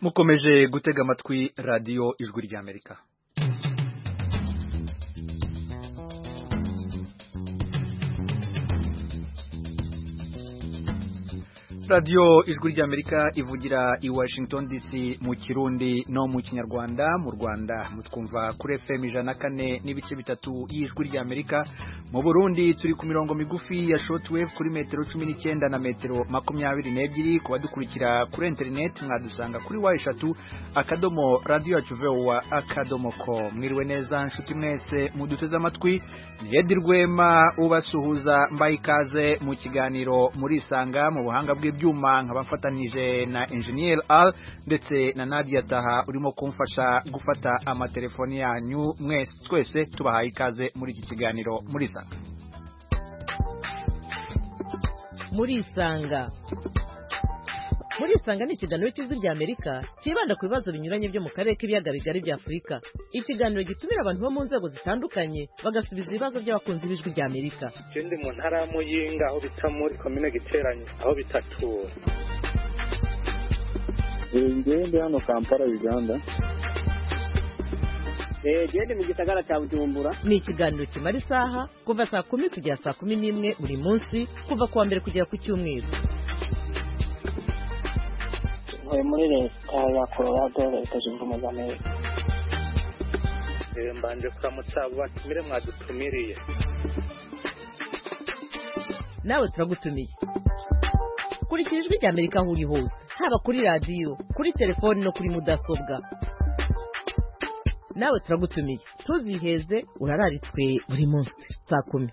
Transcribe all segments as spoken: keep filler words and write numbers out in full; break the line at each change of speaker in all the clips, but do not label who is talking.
mukomeje gutega amatwi radiyo ijwi ry'Amerika. Radio ijwi ry'Amerika ivugira i Washington D C mu Kirundi no mu Kinyarwanda. Mu Rwanda mutwumva kuri F M ijana na kane n'ibice bitatu y'ijwi ry'Amerika. Mu Burundi turi ku mirongo migufi ya shortwave kuri metero cumi n'icyenda na metero makumyabiri n'ebyiri. Ku badukurikira kuri internet mwadusanga kuri wa eshatu akadomo radio yacu voa akadomo com. Mwiriwe neza nshuti mwese muduteze amatwi. Ni Edi Rwema ubasuhuza mbaye ikaze mu kiganiro muri Isanga mu buhanga bwe byuma nkabafatanije na Engineer Al ndetse na Nadia Taha urimo kumfasha gufata amatelefoni yanyu. Mwese twese tubahaye ikaze muri iki kiganiro muri Isanga.
Muri Isanga Muri Isanga ni ikiganiro cy'ijwi ry'Amerika kibanda ku bibazo binyuranye byo mu karere k'ibiyaga bigari bya Afurika. Ikiganiro gitumira abantu bo mu nzego zitandukanye bagasubiza ibibazo by'abakunzi b'ijwi ry'Amerika.
Ndi mu ntara y'Amuyinga aho bita muri commune Giteranye aho bitatura.
Ngende hano Kampala Uganda.
Eh gende mu gisagara cya Bujumbura.
Ni ikiganiro kimara isaha kuva saa kumi kugera saa kumi n'imwe buri munsi kuva kuwa mbere kugera ku cyumweru.
Muri leta ya Colorado leta zunze ubumwe za Amerika.
Mbanje kuramutsa batumire mwadutumiriye.
Nawe turagutumiye. Kurikira ijwi ry'Amerika aho uri hose, haba kuri radio, kuri telefone no kuri mudasobwa. Nawe turagutumiye. Tuziheze urararitswe buri munsi saa kumi.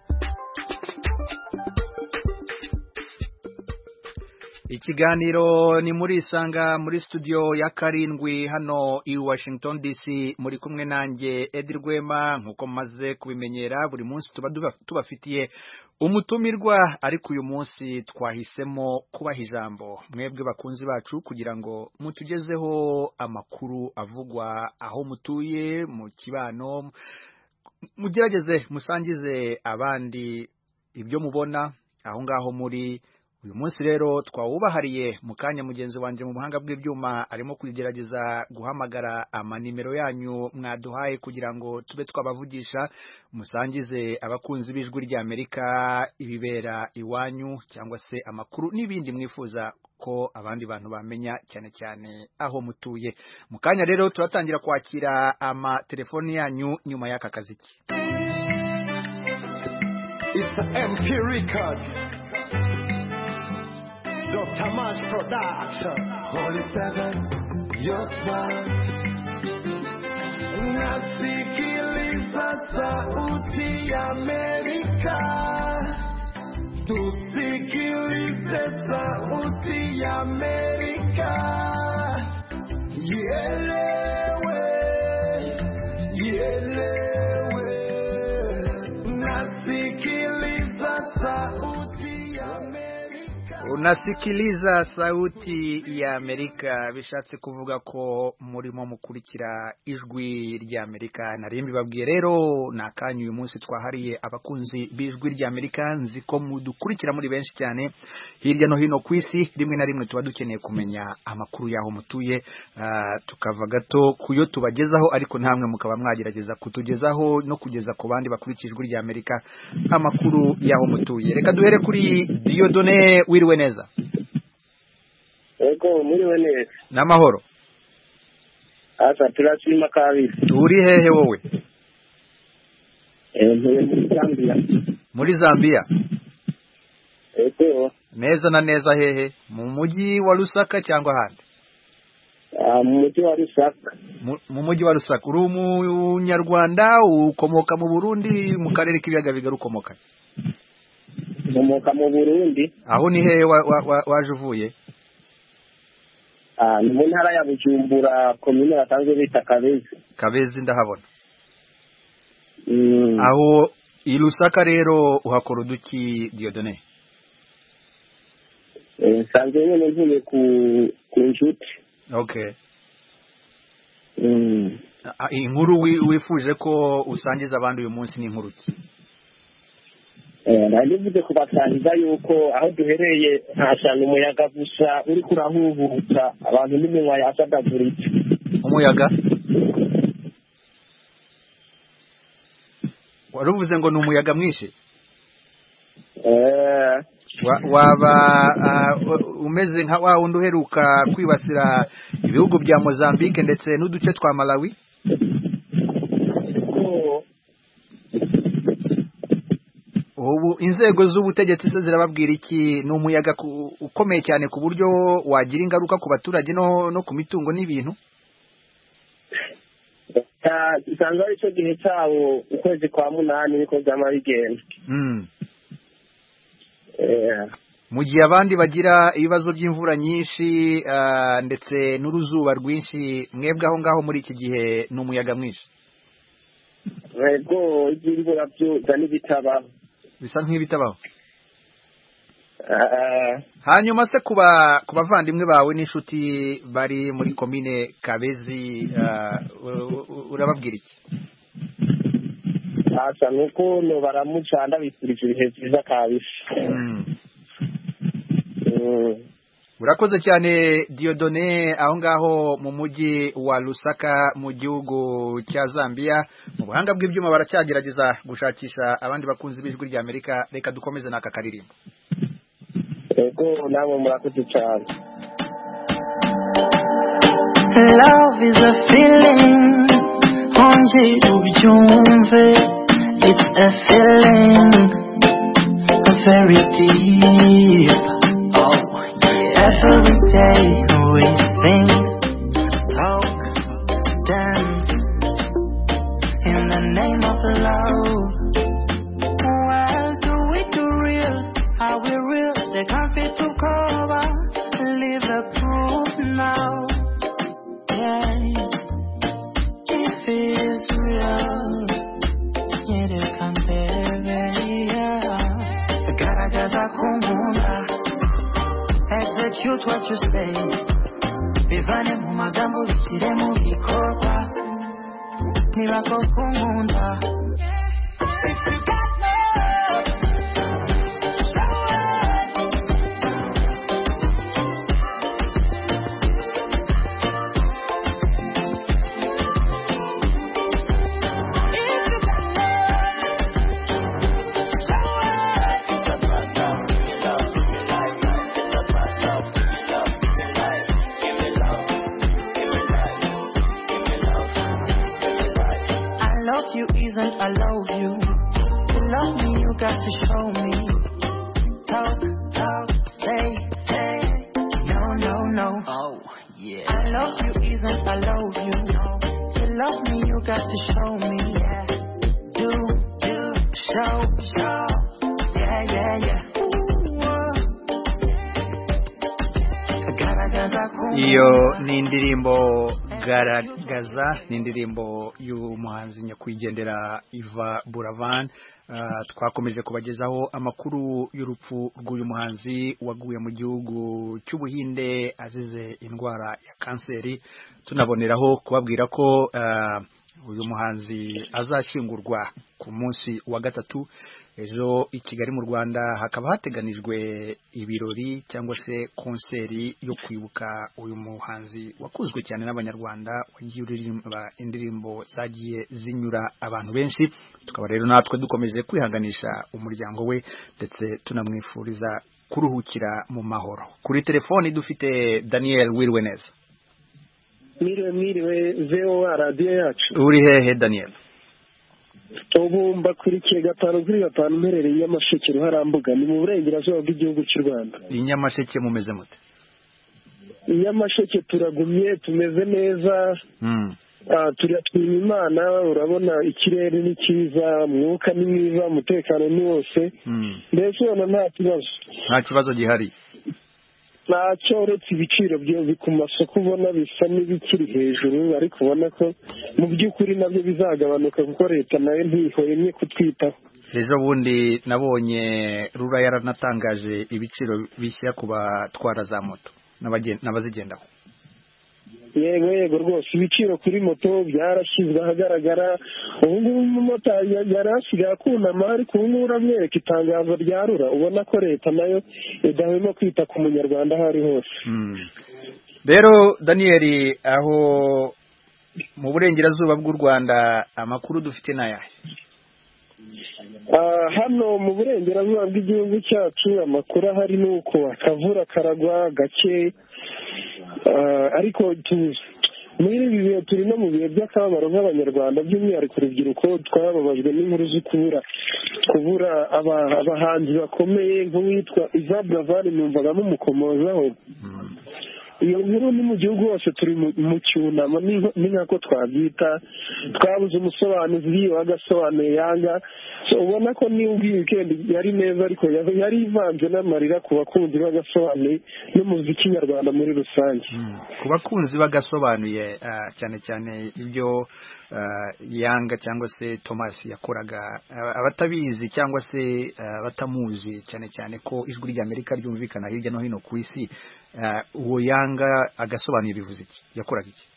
Ikiganiro ni muri Isanga muri studio ya karindwi hano i Washington D C. Muri kumwe nanjye Edi Rwema nkuko maze kubimenyera buri munsi tuba tubafitiye umutumirwa, ariko uyu munsi twahisemo kubaha ijambo mwebwe bakunzi bacu kugira ngo mutugezeho amakuru avugwa aho mutuye mu kibano, mugerageze musangize abandi ibyo mubona aho ngaho muri. Uyu munsi rero twawubahariye mu kanya mugenzi wanje mu buhanga bw'ibyuma arimo kugerageza guhamagara amanimero yanyu mwaduhaye kugira ngo tube twabavugisha musangize abakunzi b'ijwi ry'Amerika ibibera iwanyu cyangwa se amakuru n'ibindi mwifuza ko abandi bantu bamenya cyane cyane aho mutuye. Mu kanya rero turatangira kwakira ama telefoni yanyu nyuma y'aka kaziki.
It's a M P record. Doctor Mash Production. Holy Seven, your smile. Nasikiliza sauti ya Amerika. Tusikilize sauti ya Amerika. Yelewe, yelewe. Nasikiliza sauti ya Amerika.
Unasikiliza sauti ya Amerika bishatse kuvuga ko murimo mukurikira ijwi ry'Amerika. Narimbi babwiye rero nakanyu uyu munsi twahariye abakunzi b'ijwi ry'Amerika. Nzi ko mudukurikira muri benshi cyane hirya no hino ku isi. Rimwe na rimwe tuba dukeneye kumenya amakuru yaho mutuye, uh, tukava gato kuyo tubagezaho, ariko ntamwe mukaba mwagerageza kutugezaho no kugeza ku bandi bakurikira ijwi ry'Amerika amakuru yaho mutuye. Reka duhere kuri Dieudonné. Wiriwe neza?
Ego muriwe neza.
Namahoro.
Asa turashima kabiri.
Uri hehe wowe?
Eh muri Zambia.
Muri Zambia?
Ego.
Neza na neza hehe? Mu mujyi wa Lusaka cyangwa handi?
Ah mu mujyi wa Lusaka.
Mu mujyi wa Lusaka. Uri umunyarwanda ukomoka mu Burundi mu karere k'ibiyaga bigari ukomoka?
Ukomoka mu Burundi.
Aho ni hehe waje uvuye?
Ah ni mu ntara ya Bujumbura commune batanzwe bita Kabezi.
Kabezi ndahabona.
Mm.
Aho i Lusaka rero uhakora uduki Dieudonné?
Eh sanze nyene ntuye ku ku nshuti.
Okay.
Mm.
Inkuru wifuje ko usangiza abandi uyu munsi ni inkuru ki?
Eh
ndabivuze kubasangiza yuko aho duhereye ntashana umuyaga gusa uri kurahuhuta abantu n'iminwa yasadaguritse.
Umuyaga waruvuze ngo ni umuyaga mwinshi?
Eh
waba umeze nka wa wundi uheruka kwibasira ibihugu bya Mozambique ndetse n'uduce twa Malawi? Ubu inzego z'ubutegetsi se zirababwira iki? Ni umuyaga ukomeye cyane ku buryo wagira ingaruka ku baturage no no ku mitungo n'ibintu?
Isanzwe ari cyo gihe cyawo ukwezi kwa munani niko byama bigenda.
Mm. Eh mu gihe abandi bagira ibibazo by'imvura nyinshi uh, ndetse n'uruzuba rwinshi, mwebwe aho ngaho muri iki gihe ni umuyaga mwinshi?
Yego, imvura byo zani bitabaho.
Bisa nk'ibitabaho. Uh, hanyuma se kuba kubavandimwe bawe n'inshuti bari muri komine Kabezi uh, urababwira iki?
Asa nuko no baramucanda bifurije ibihe byiza kabisa.
Mm. Mm. Urakoze cyane Dieudonné aho ngaho mu mujyi wa Lusaka mu gihugu cya Zambia. Mu buhanga bw'ibyuma baracyagerageza gushakisha abandi bakunzi b'ijwi rya Amerika. Reka dukomeze n'aka karirimbo.
Ego nabo murakoze cyane.
Love is a feeling onje ubyumve. It's a feeling very deep. Oh yeah. Every day we sing, talk, dance in the name of love. Well, do we do real? Are we real? They can't fit to cover. Live the proof now. Yeah, if it's real, yeah, they can't be. Yeah, garagaza kumunda. Execute what you say. Bivane mu magambo bishyire mu bikorwa. Niba ko kumunda. If you got love, show it. If you got love, show it. It's about love, give me love, give me life. It's about love, give me love, give me life. Give me love, give me life. Give me love, give me life. I love you isn't I love you. To love me you got to show me. Talk, talk, say, say. No, no, no. Oh, yeah. I love you isn't I love you. To love me you got to show me. Yeah. Do, do, show, show. Yeah, yeah, yeah.
Iyo ni indirimbo Garagaza, ni indirimbo y'umuhanzi nyakwigendera Iva Buravan. Uh, twakomeje kubagezaho amakuru y'urupfu rw'uyu muhanzi waguye mu gihugu cy'Ubuhinde azize indwara ya kanseri. Tunaboneraho kubabwira ko uh, uyu muhanzi azashyingurwa ku munsi wa gatatu ejo i Kigali mu Rwanda. Hakaba hateganijwe ibirori cyangwa se konseri yo kwibuka uyu muhanzi wakuzwe cyane n'abanyarwanda, wagiye uririmba indirimbo zagiye zinyura abantu benshi. Tukaba rero natwe dukomeje kwihanganisha umuryango we ndetse tunamwifuriza kuruhukira mu mahoro. Kuri telefoni dufite Daniel Wirweneza.
Mwiriwe mwiriwe zeo radio yacu.
Uri hehe Daniel?
Ubu mbakurikiye gatanu kuri gatanu mperereye Nyamasheke Ruharambuga, ni mu burengerazuba bw'igihugu cy'u Rwanda.
I Nyamasheke mumeze mute?
I Nyamasheke turagumye, tumeze neza.
Mm.
Ah, turatwima Imana, urabona ikirere ni cyiza, mwuka ni mwiza, umutekano ni wose.
Mm.
Mbese ubona nta kibazo.
Nta kibazo gihari.
Ntacyo uretse ibiciro byo ku masoko ubona bisa n'ibikiri hejuru, ariko ubona ko mu by'ukuri nabyo bizagabanuka kuko leta nayo ntihwemye kutwitaho.
Ejo bundi nabonye Rura yaranatangaje ibiciro bishya ku batwara za moto n'abazigendaho.
yego yego rwose ibiciro kuri moto byarashyizwe ahagaragara ubu ngubu umumotari yari asigaye akunama ariko ubu ngubu uramwereka itangazo rya rura ubona ko leta nayo idahwema kwita ku munyarwanda aho ari hose.
rero Daniel, aho mu burengerazuba bw'u Rwanda amakuru dufite n'ayahe?
hano mu burengerazuba bw'igihugu cyacu amakuru ahari ni uko akavura karagwa gake, ariko tuzi muri ibi bihe turi no mu bihe by'akababaro nk'abanyarwanda by'umwihariko urubyiruko twababajwe n'inkuru zo kubura kubura abahanzi bakomeye nk'uwitwa Iva Buravan numvaga mumukomozaho. iyo nkuru ni mu gihugu hose turi mu cyunamo ni nkako twabyita, twabuze umusobanuzi wagasobanuye Yanga, ubona ko niba ubwiye weekend yari neza ariko yari ivanze n'amarira ku bakunzi bagasobanuye n'umuziki nyarwanda muri rusange.
ku bakunzi bagasobanuye cyane cyane ibyo Yanga cyangwa se Thomas yakoraga, abatabizi cyangwa se batamuzi cyane cyane ko ijwi ry'Amerika ryumvikana hirya no hino ku isi, uwo Yanga agasobanuye bivuze iki, yakoraga iki?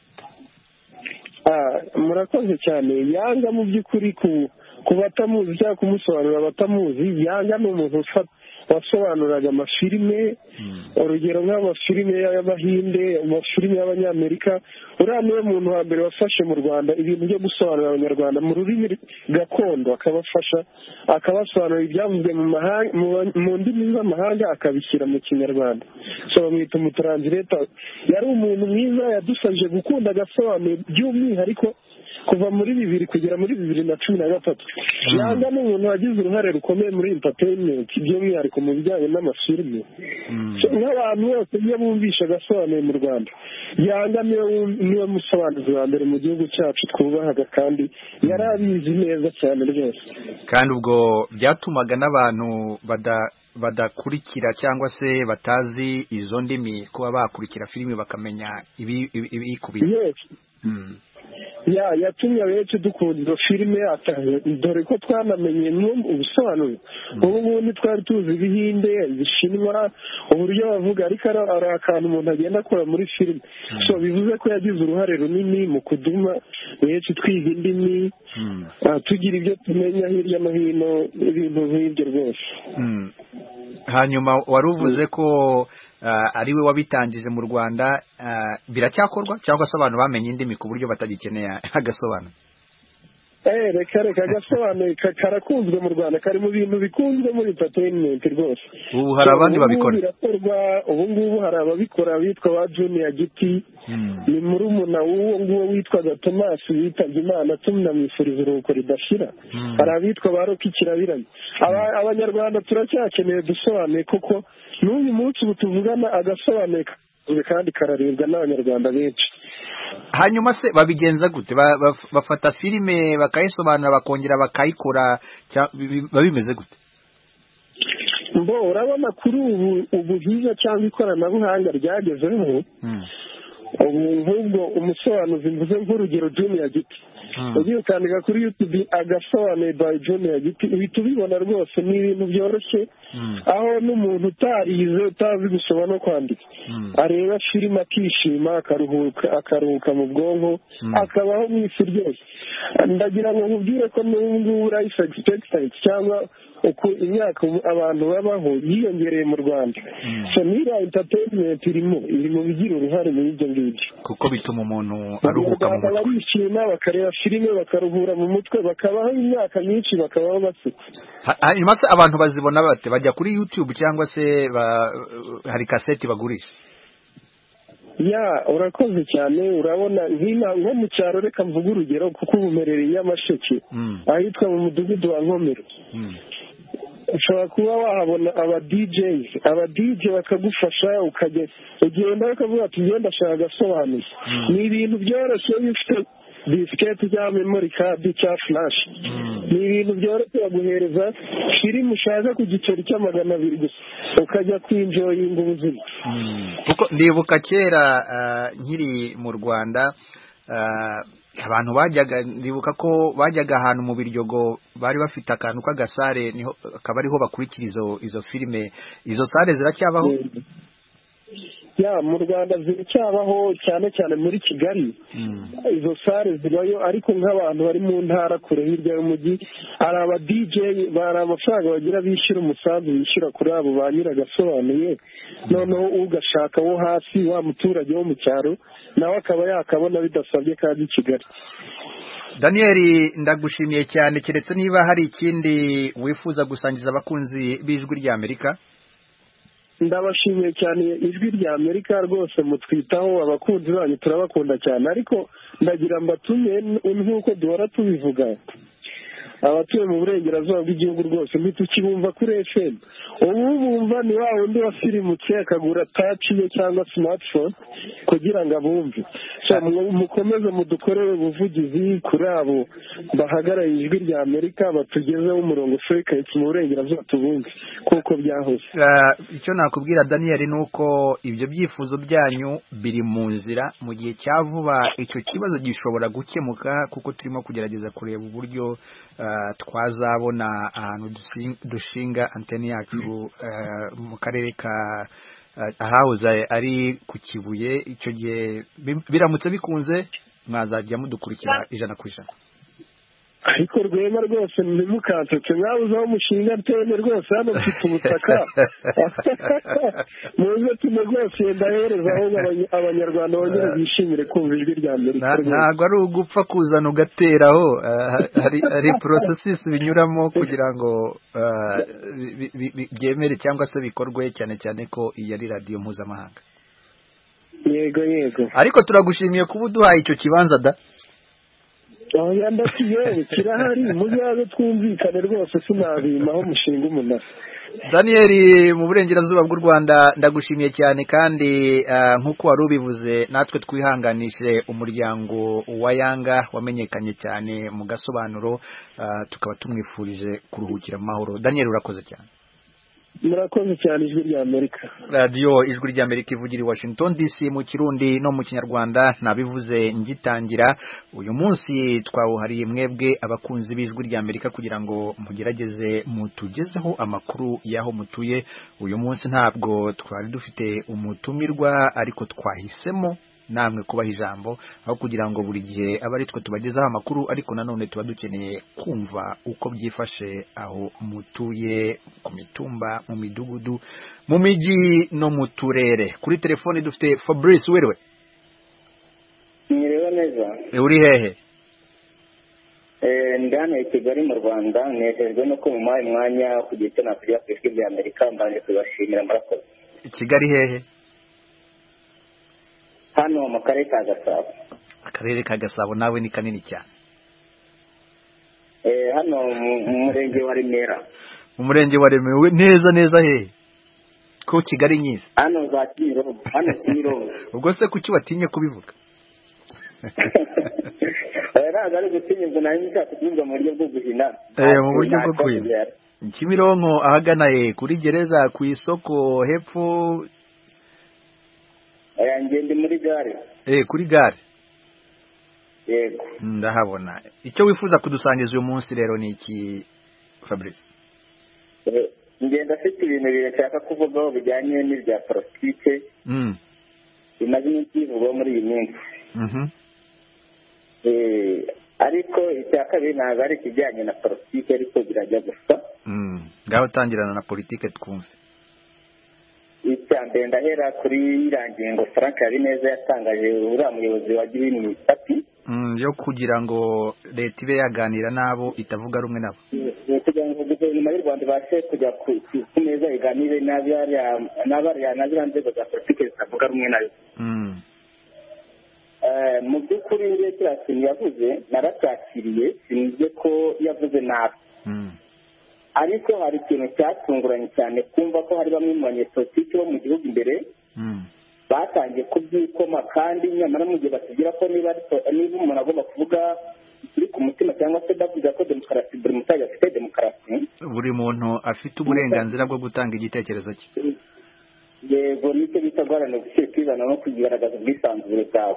murakoze cyane. Yanga mu by'ukuri ku batamuzi cyangwa kumusobanurira abatamuzi, Yanga ni umuntu wasobanuraga amafilime, urugero nk'amafilime y'Abahinde, amafilime y'Abanyamerika. uriya niwe muntu wa mbere wafashe mu Rwanda ibintu byo gusobanurira abanyarwanda mu rurimi gakondo, akabafasha akabasobanurira ibyavuzwe mu ndimi z'amahanga akabishyira mu kinyarwanda. so bamwita umutranslator. yari umuntu mwiza, yadufashije gukunda agasobanuye by'umwihariko kuva muri bibiri kugera muri bibiri na cumi na gatatu. Yanga ni umuntu wagize uruhare rukomeye muri entertainment by'umwihariko mu bijyanye n'amafilime. nk'abantu bose iyo bumvisha agasobanuye mu Rwanda, Yanga niwe musobanuzi wa mbere mu gihugu cyacu twubahaga kandi yari abizi neza cyane rwose.
kandi ubwo byatumaga n'abantu bada badakurikira cyangwa se batazi izo ndimi kuba bakurikira filime bakamenya ibikubiye.
ya yatumye benshi dukunda izo filime, dore ko twanamenye ubusobanuro. ubu ngubu ntitwari tuzi Ibihinde, Ibishinwa, uburyo bavuga, ariko ari akantu umuntu agenda akora muri filime. so bivuze ko yagize uruhare runini mu kuduma benshi twiga indimi, tugira ibyo tumenya hirya no hino, ibintu nk'ibyo rwose.
hanyuma wari uvuze ko ari we wabitangije mu Rwanda, biracyakorwa cyangwa se abantu bamenye indimi ku buryo batagikeneye agasobanuro?
eh reka reka agasobanuro karakunzwe mu Rwanda, kari mu bintu bikunzwe muri entertainment rwose.
ubu hari abandi babikora.
ubu ngubu hari ababikora bitwa ba Junior Giti, ni murumuna w'uwo nguwo witwaga Thomas witabye Imana, tumwifuriza uruhuko ridashira. hari abitwa ba Rocky Kirabiranye. abanyarwanda turacyakeneye dusobanuye koko n'uyu munsi ubu tuvugana agasobanuye kandi kararebwa n'abanyarwanda benshi.
hanyuma se babigenza gute? bafata filime bakayisobanura bakongera bakayikora, babimeze gute?
mbo urabona kuri ubu ubuhiza cyangwa ikoranabuhanga ryagezeho, ubu nk'ubwo umusobanuzi mvuze nk'urugero Junior Giti, ugiye ukandika kuri YouTube agasobanuye by Junior Giti uhita ubibona rwose, ni ibintu byoroshye, aho n'umuntu utarize utazi gusoma no kwandika areba filime akishima akaruhuka akaruhuka mu bwonko akabaho mu isi ryose. ndagira ngo nkubwire ko n'ubu ngubu life expectancy cyangwa uko imyaka abantu babaho yiyongereye mu Rwanda. so niba entertainment irimo iri mu bigira uruhare muri ibyo ngibyo,
kuko bituma umuntu aruhuka mu mutwe,
barishima bakareba filime bakaruhura mu mutwe, bakabaho imyaka myinshi bakabaho baseka.
hanyuma se abantu bazibona bate? bajya kuri YouTube cyangwa se hari kaseti bagurisha?
ya urakoze cyane. urabona nko mu cyaro, reka mvuge urugero kuko ubumerereye Nyamasheke ahitwa mu mudugudu wa Nkomero, ushobora kuba wahabona aba D Js aba D J bakagufasha, ukajya ugenda bakavuga ati ngenda ashaka agasobanuye. ni ibintu byoroshye iyo ufite disiketi cyangwa memory card cyangwa flash, ni ibintu byoroshye baguhereza filime ushaka ku giceri cy'amagana abiri gusa ukajya kwinjoyinga ubuzima.
kuko ndibuka kera nkiri mu Rwanda, abantu bajyaga ndibuka ko bajyaga ahantu mu Biryogo bari bafite akantu k'agasare, niho akaba ariho bakurikira izo izo filime. izo sare ziracyabaho?
ya mu Rwanda ziracyabaho cyane cyane muri Kigali izo sare zibayo ariko nk'abantu bari mu ntara kure hirya y'umujyi hari aba D J bari amafaranga bagira bishyura umusanzu bishyura kuri abo ba nyiragasobanuye noneho ugashaka wo hasi wa muturage wo mu cyaro nawe akaba yakabona bidasabye kandi i Kigali.
Daniel ndagushimiye cyane keretse niba hari ikindi wifuza gusangiza abakunzi b'ijwi rya Amerika.
Ndabashimiye cyane ijwi rya Amerika rwose mutwitaho abakunzi banyu turabakunda cyane ariko ndagira mbatume nk'uko duhora tubivuga abatuye mu burengerazuba bw'igihugu rwose ntitukibumva kuri F M ubu bumva ni wa wundi wasirimutse akagura touch ye cyangwa smartphone kugira ngo abumve mukomeze mudukorere ubuvugizi kuri abo bahagarariye ijwi rya Amerika batugezeho umurongo frequency mu burengerazuba tubumve kuko byahoze.
Icyo nakubwira Daniel ni uko ibyo byifuzo byanyu biri mu nzira mu gihe cya vuba icyo kibazo gishobora gukemuka kuko turimo kugerageza kureba uburyo twazabona ahantu dushinga antene yacu mu karere ka ahahoze ari ku Kibuye. Icyo gihe biramutse bikunze mwazajya mudukurikira ijana ku ijana.
Ariko Rwema rwose ntimukansetse mwabuze aho mushinga antene rwose hano mfite ubutaka muze tume rwose ndahereza aho abanyarwanda bongera bishimire kumva ijwi rya Amerika.
Ntabwo ari ugupfa kuzana ugateraho hari processes binyuramo kugira ngo byemere cyangwa se bikorwe cyane cyane ko iyi ari radiyo mpuzamahanga.
Yego yego.
Ariko turagushimiye kuba uduhaye icyo kibanza da.
Oh yandakiye kirahari muzaze twumvikane rwose sinabimaho mushinga umunara.
Daniel mu burengerazuba bw'u Rwanda ndagushimiye cyane kandi nkuko wari ubivuze natwe twihanganishije umuryango wa Yanga wamenyekanye cyane mu gasobanuro tukaba tumwifurije kuruhukira mu mahoro. Daniel urakoze cyane.
Murakoze cyane ijwi rya Amerika.
Radio ijwi rya Amerika ivugira i Washington D C mu Kirundi no mu Kinyarwanda nabivuze ngitangira uyu munsi twawuhariye mwebwe abakunzi b'ijwi rya Amerika kugira ngo mugerageze mutugezeho amakuru yaho mutuye. Uyu munsi ntabwo twari dufite umutumirwa ariko twahisemo namwe kubaha ijambo aho kugira ngo buri gihe abari twe tubagezaho amakuru ariko nanone tuba dukeneye kumva uko byifashe aho mutuye ku mitumba mu midugudu mu miji no mu turere. Kuri telefone dufite Fabrice werewe.
Nireba neza.
Uri hehe?
Eh ndane Kigali mu Rwanda nejejwe no ko mu mwanya kugita na kujya ku ijwi rya Amerika mbanje kubashimira murakoze.
Kigali hehe?
Hano mu karere ka Gasabo.
Akarere ka Gasabo nawe ni kanini cyane.
Eh hano mu murenge wa Remera.
Mu murenge wa Remera neza neza he? Ko Kigali nyiza.
Hano za Kimironko, hano Kimironko.
Ubwo se kuki watinye kubivuga?
Eh nagari gutinyirwa na nyinshi kubyumva mu buryo bwo guhina.
Eh mu buryo bwo guhina. Kimironko ahagana he kuri gereza ku isoko hepfo.
Eh ngende muri gare.
Eh kuri gare.
Yego.
Ndahabona. Icyo wifuza kudusangiza uyu munsi rero ni iki Fabrice?
Eh ngenda afite ibintu birashaka kuvugaho bijyanye n'ibya politike.
Mm.
Bimaze n'ikivugwa muri iyi minsi.
Mhm.
Eh ariko icya kabiri ntabwo ari kijyanye na politike ariko birajya gusa.
Mm. Ngaho tangirana na politike twumve.
Icyambere ndahera kuri irangingo Frank Habineza yatangaje uriya muyobozi wa Green Party
mm yo kugira ngo leta ibe yaganira nabo itavuga rumwe nabo
kugira ngo guverinoma y'u Rwanda bashe kujya ku meza iganire n'abariya n'abariya nzego za politiki zitavuga rumwe nayo.
mm
eh mu by'ukuri ngiye kiriya kintu yavuze naracyakiriye sinzi ko yavuze nabi.
mm
ariko hari ikintu cyatunguranye cyane kumva ko hari bamwe mu banyepolitiki bo mu gihugu imbere batangiye kubyikoma kandi nyamara mu gihe batugira ko niba niba umuntu agomba kuvuga kiri ku mutima cyangwa se bavuga ko demokarasi buri muturage afite demokarasi,
buri muntu afite uburenganzira bwo gutanga igitekerezo cye.
Yego nicyo bita guharanira gushyira kwibana no kugaragaza ubwisanzure bwawe.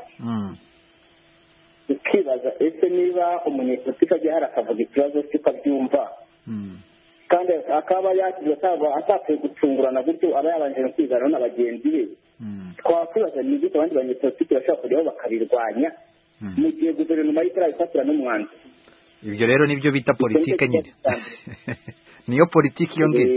ukibaza ese niba umunyepolitiki agiye hari akavuga ikibazo cyo kabyumva kandi akaba yakiriye atapfuye gucungurana gutyo aba yabanje no kwigana na bagenzi be twakwibaza ni gute abandi banyepolitiki bashobora kujyaho bakabirwanya mu gihe guverinoma itarabifatira n'umwanzuro.
Ibyo rero nibyo bita politike nyine. Niyo politiki yo ngiyo.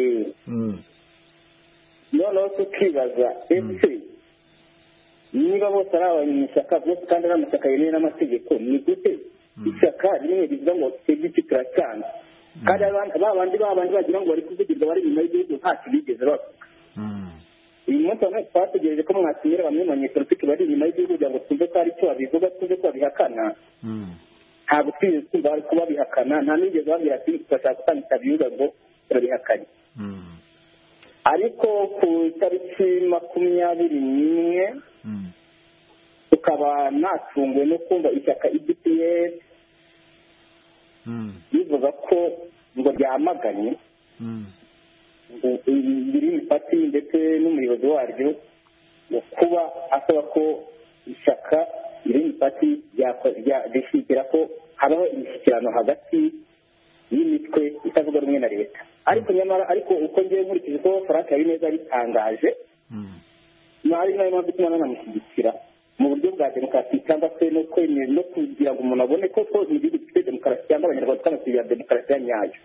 Noneho tukibaza ese niba bose ari abanyeshyaka bose kandi ari amashyaka yemewe n'amategeko, ni gute ishyaka rimwe rivuga ngo twebwe turacyana kandi ba bandi ba bandi bagira ngo bari kuvugirwa bari inyuma y'igihugu ntacyo bigeze bavuga. Uyu munsi bamwe twategereje ko mwatumira bamwe mu banyepolitiki bari inyuma y'igihugu kugira ngo twumve ko hari icyo babivuga, twumve ko babihakana. Ntabwo twigeze twumva bari kuba bihakana, nta n'igeze babwira ati turashaka gutanga itabiyuga ngo turabihakanye. Ariko ku itariki makumyabiri n'imwe tukaba natunguwe no kumva ishyaka E D P S bivuga ko ngo ryamaganye Green Party ndetse n'umuyobozi waryo kuba asaba ko ishyaka Green Party ryashyigikira ko habaho imishyikirano hagati y'imitwe itavuga rumwe na leta. Ariko nyamara ariko uko ngiye nkurikije ko Frank Habineza yabitangaje, ari nayo mpamvu ituma nanamushyigikira mu buryo bwa demokarasi cyangwa se no kwemera no kugira ngo umuntu abone ko ko igihugu gifite demokarasi cyangwa abanyarwanda twanakugira demokarasi ya nyayo.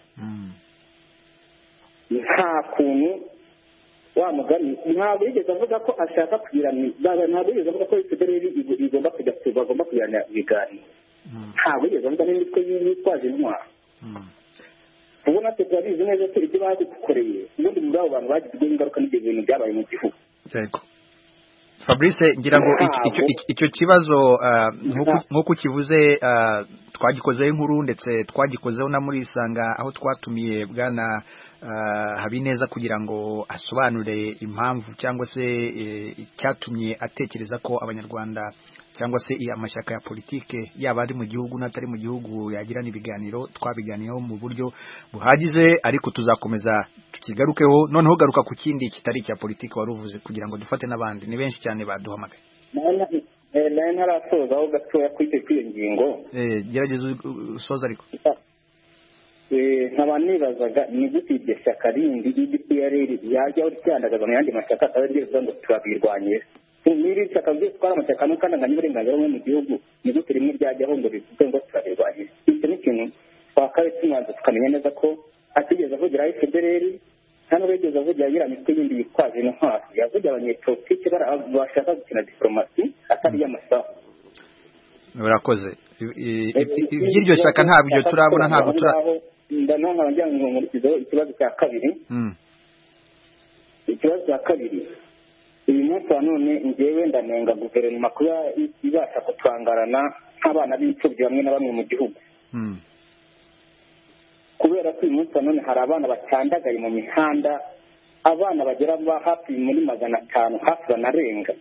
Nta kuntu wa mugani ntabwo yigeze avuga ko ashaka kugira ntabwo yigeze avuga ko Federali igomba kujya bagomba kugirana ibiganiro. Ntabwo yigeze avuga n'imitwe yitwaje intwaro. Ubu natwe turabizi neza ko ibyo badukoreye ubundi muri abo bantu bagizweho ingaruka n'ibyo bintu byabaye mu gihugu.
Yego. Fabrice ngira ngo icyo kibazo nk'uko kivuze twagikozeho inkuru ndetse twagikozeho na muri Isanga aho twatumiye bwana Habineza kugira ngo asobanure impamvu cyangwa se icyatumye atekereza ko abanyarwanda cyangwa se amashyaka ya politike yaba ari mu gihugu n'atari mu gihugu yagirana ibiganiro. Twabiganiyeho mu buryo buhagize ariko tuzakomeza tukigarukeho. Noneho garuka ku kindi kitari cya politike wari uvuze kugira ngo dufate n'abandi, ni benshi cyane baduhamagaye.
nayo ntarasoza aho gatoya kuri iyo ngingo.
Eh gerageza usoza ariko.
Nkaba nibazaga ni gute iryo shyaka rindi E D P R yajyaho ryandagaza mu yandi mashyaka akaba ryiza ngo turabirwanye. N'iri shyaka byose twara amashyaka n'ukandanganya uburenganzira bumwe mu gihugu, ni gute rimwe ryajyaho ngo rivuge ngo turabirwanye. Icyo ni ikintu twakabaye tumanza tukamenya neza ko atigeze avugira F D L nta n'ubwo yigeze avugira iriya mitwe yindi yitwaje intwaro. Yavugira abanyepolitike bashaka gukina diplomasi atari iy'amasaha.
Urakoze. Iby'iryo shyaka ntabyo turabona, ntabwo tura
ndanaho nkabajya nkurikizaho ikibazo cya kabiri. Ikibazo cya kabiri, uyu munsi wa none njyewe ndanenga guverinoma kuba ibasha kutwangarana nk'abana b'imfubyi bamwe na bamwe mu gihugu. Kubera ko uyu munsi wa none hari abana batandagaye mu mihanda, abana bagera hafi muri magana atanu hafi banarenga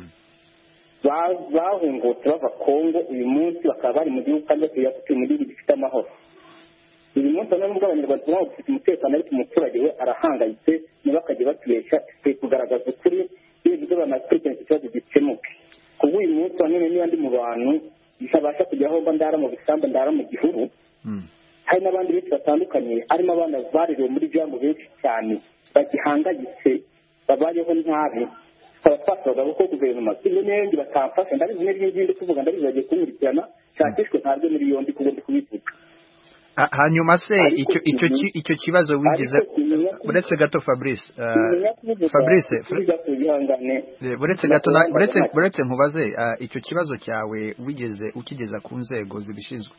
bahungutse bava Kongo, uyu munsi bakaba bari mu gihugu kandi batuye mu gihugu gifite amahoro. Uyu munsi wa none ubwo abanyarwanda tubona bafite umutekano ariko umuturage we arahangayitse, ntibakajye batubeshya, twe kugaragaza ukuri iyo bivuze banakurikirana ikibazo gikemuke. Kuko uyu munsi wa none niba ndi mu bantu ntabasha kujya aho mba ndara mu bisambu ndara mu gihuru, hari n'abandi benshi batandukanye harimo abana barerewe muri jambo benshi cyane bagihangayitse babayeho ntabi. Tukaba twasabaga ko guverinoma kimwe n'ibindi batamfasha, ndabizi n'ibindi ndi kuvuga ndabizi bagiye kumurikirana cyakishwe ntabwo muri yombi kuko ndi kubivuga.
Hanyuma se icyo icyo icyo kibazo wigeze uretse gato Fabrice Fabrice uretse gato uretse uretse nkubaze icyo kibazo cyawe wigeze ukigeza ku nzego zibishinzwe?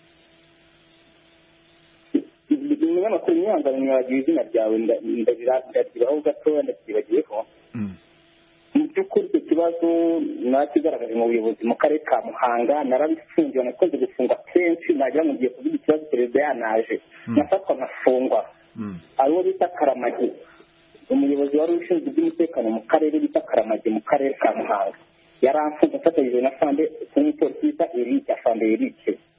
Umunyamakuru nyangana nyagiye izina ryawe ndabiraho gatoya ndakibagiyeho. Mu by'ukuri icyo kibazo nakigaragaje mu buyobozi mu karere ka Muhanga, narabifungiwe nakoze gufunga kenshi, nagira ngo ngiye kuvuga ikibazo perezida yanaje nafatwa nkafungwa. Ariwo bita Karamage, umuyobozi wari ushinzwe iby'umutekano mu karere bita Karamage mu karere ka Muhanga, yaramfunze afatanyije na Fande umupolisi bita Eric Afande Eric.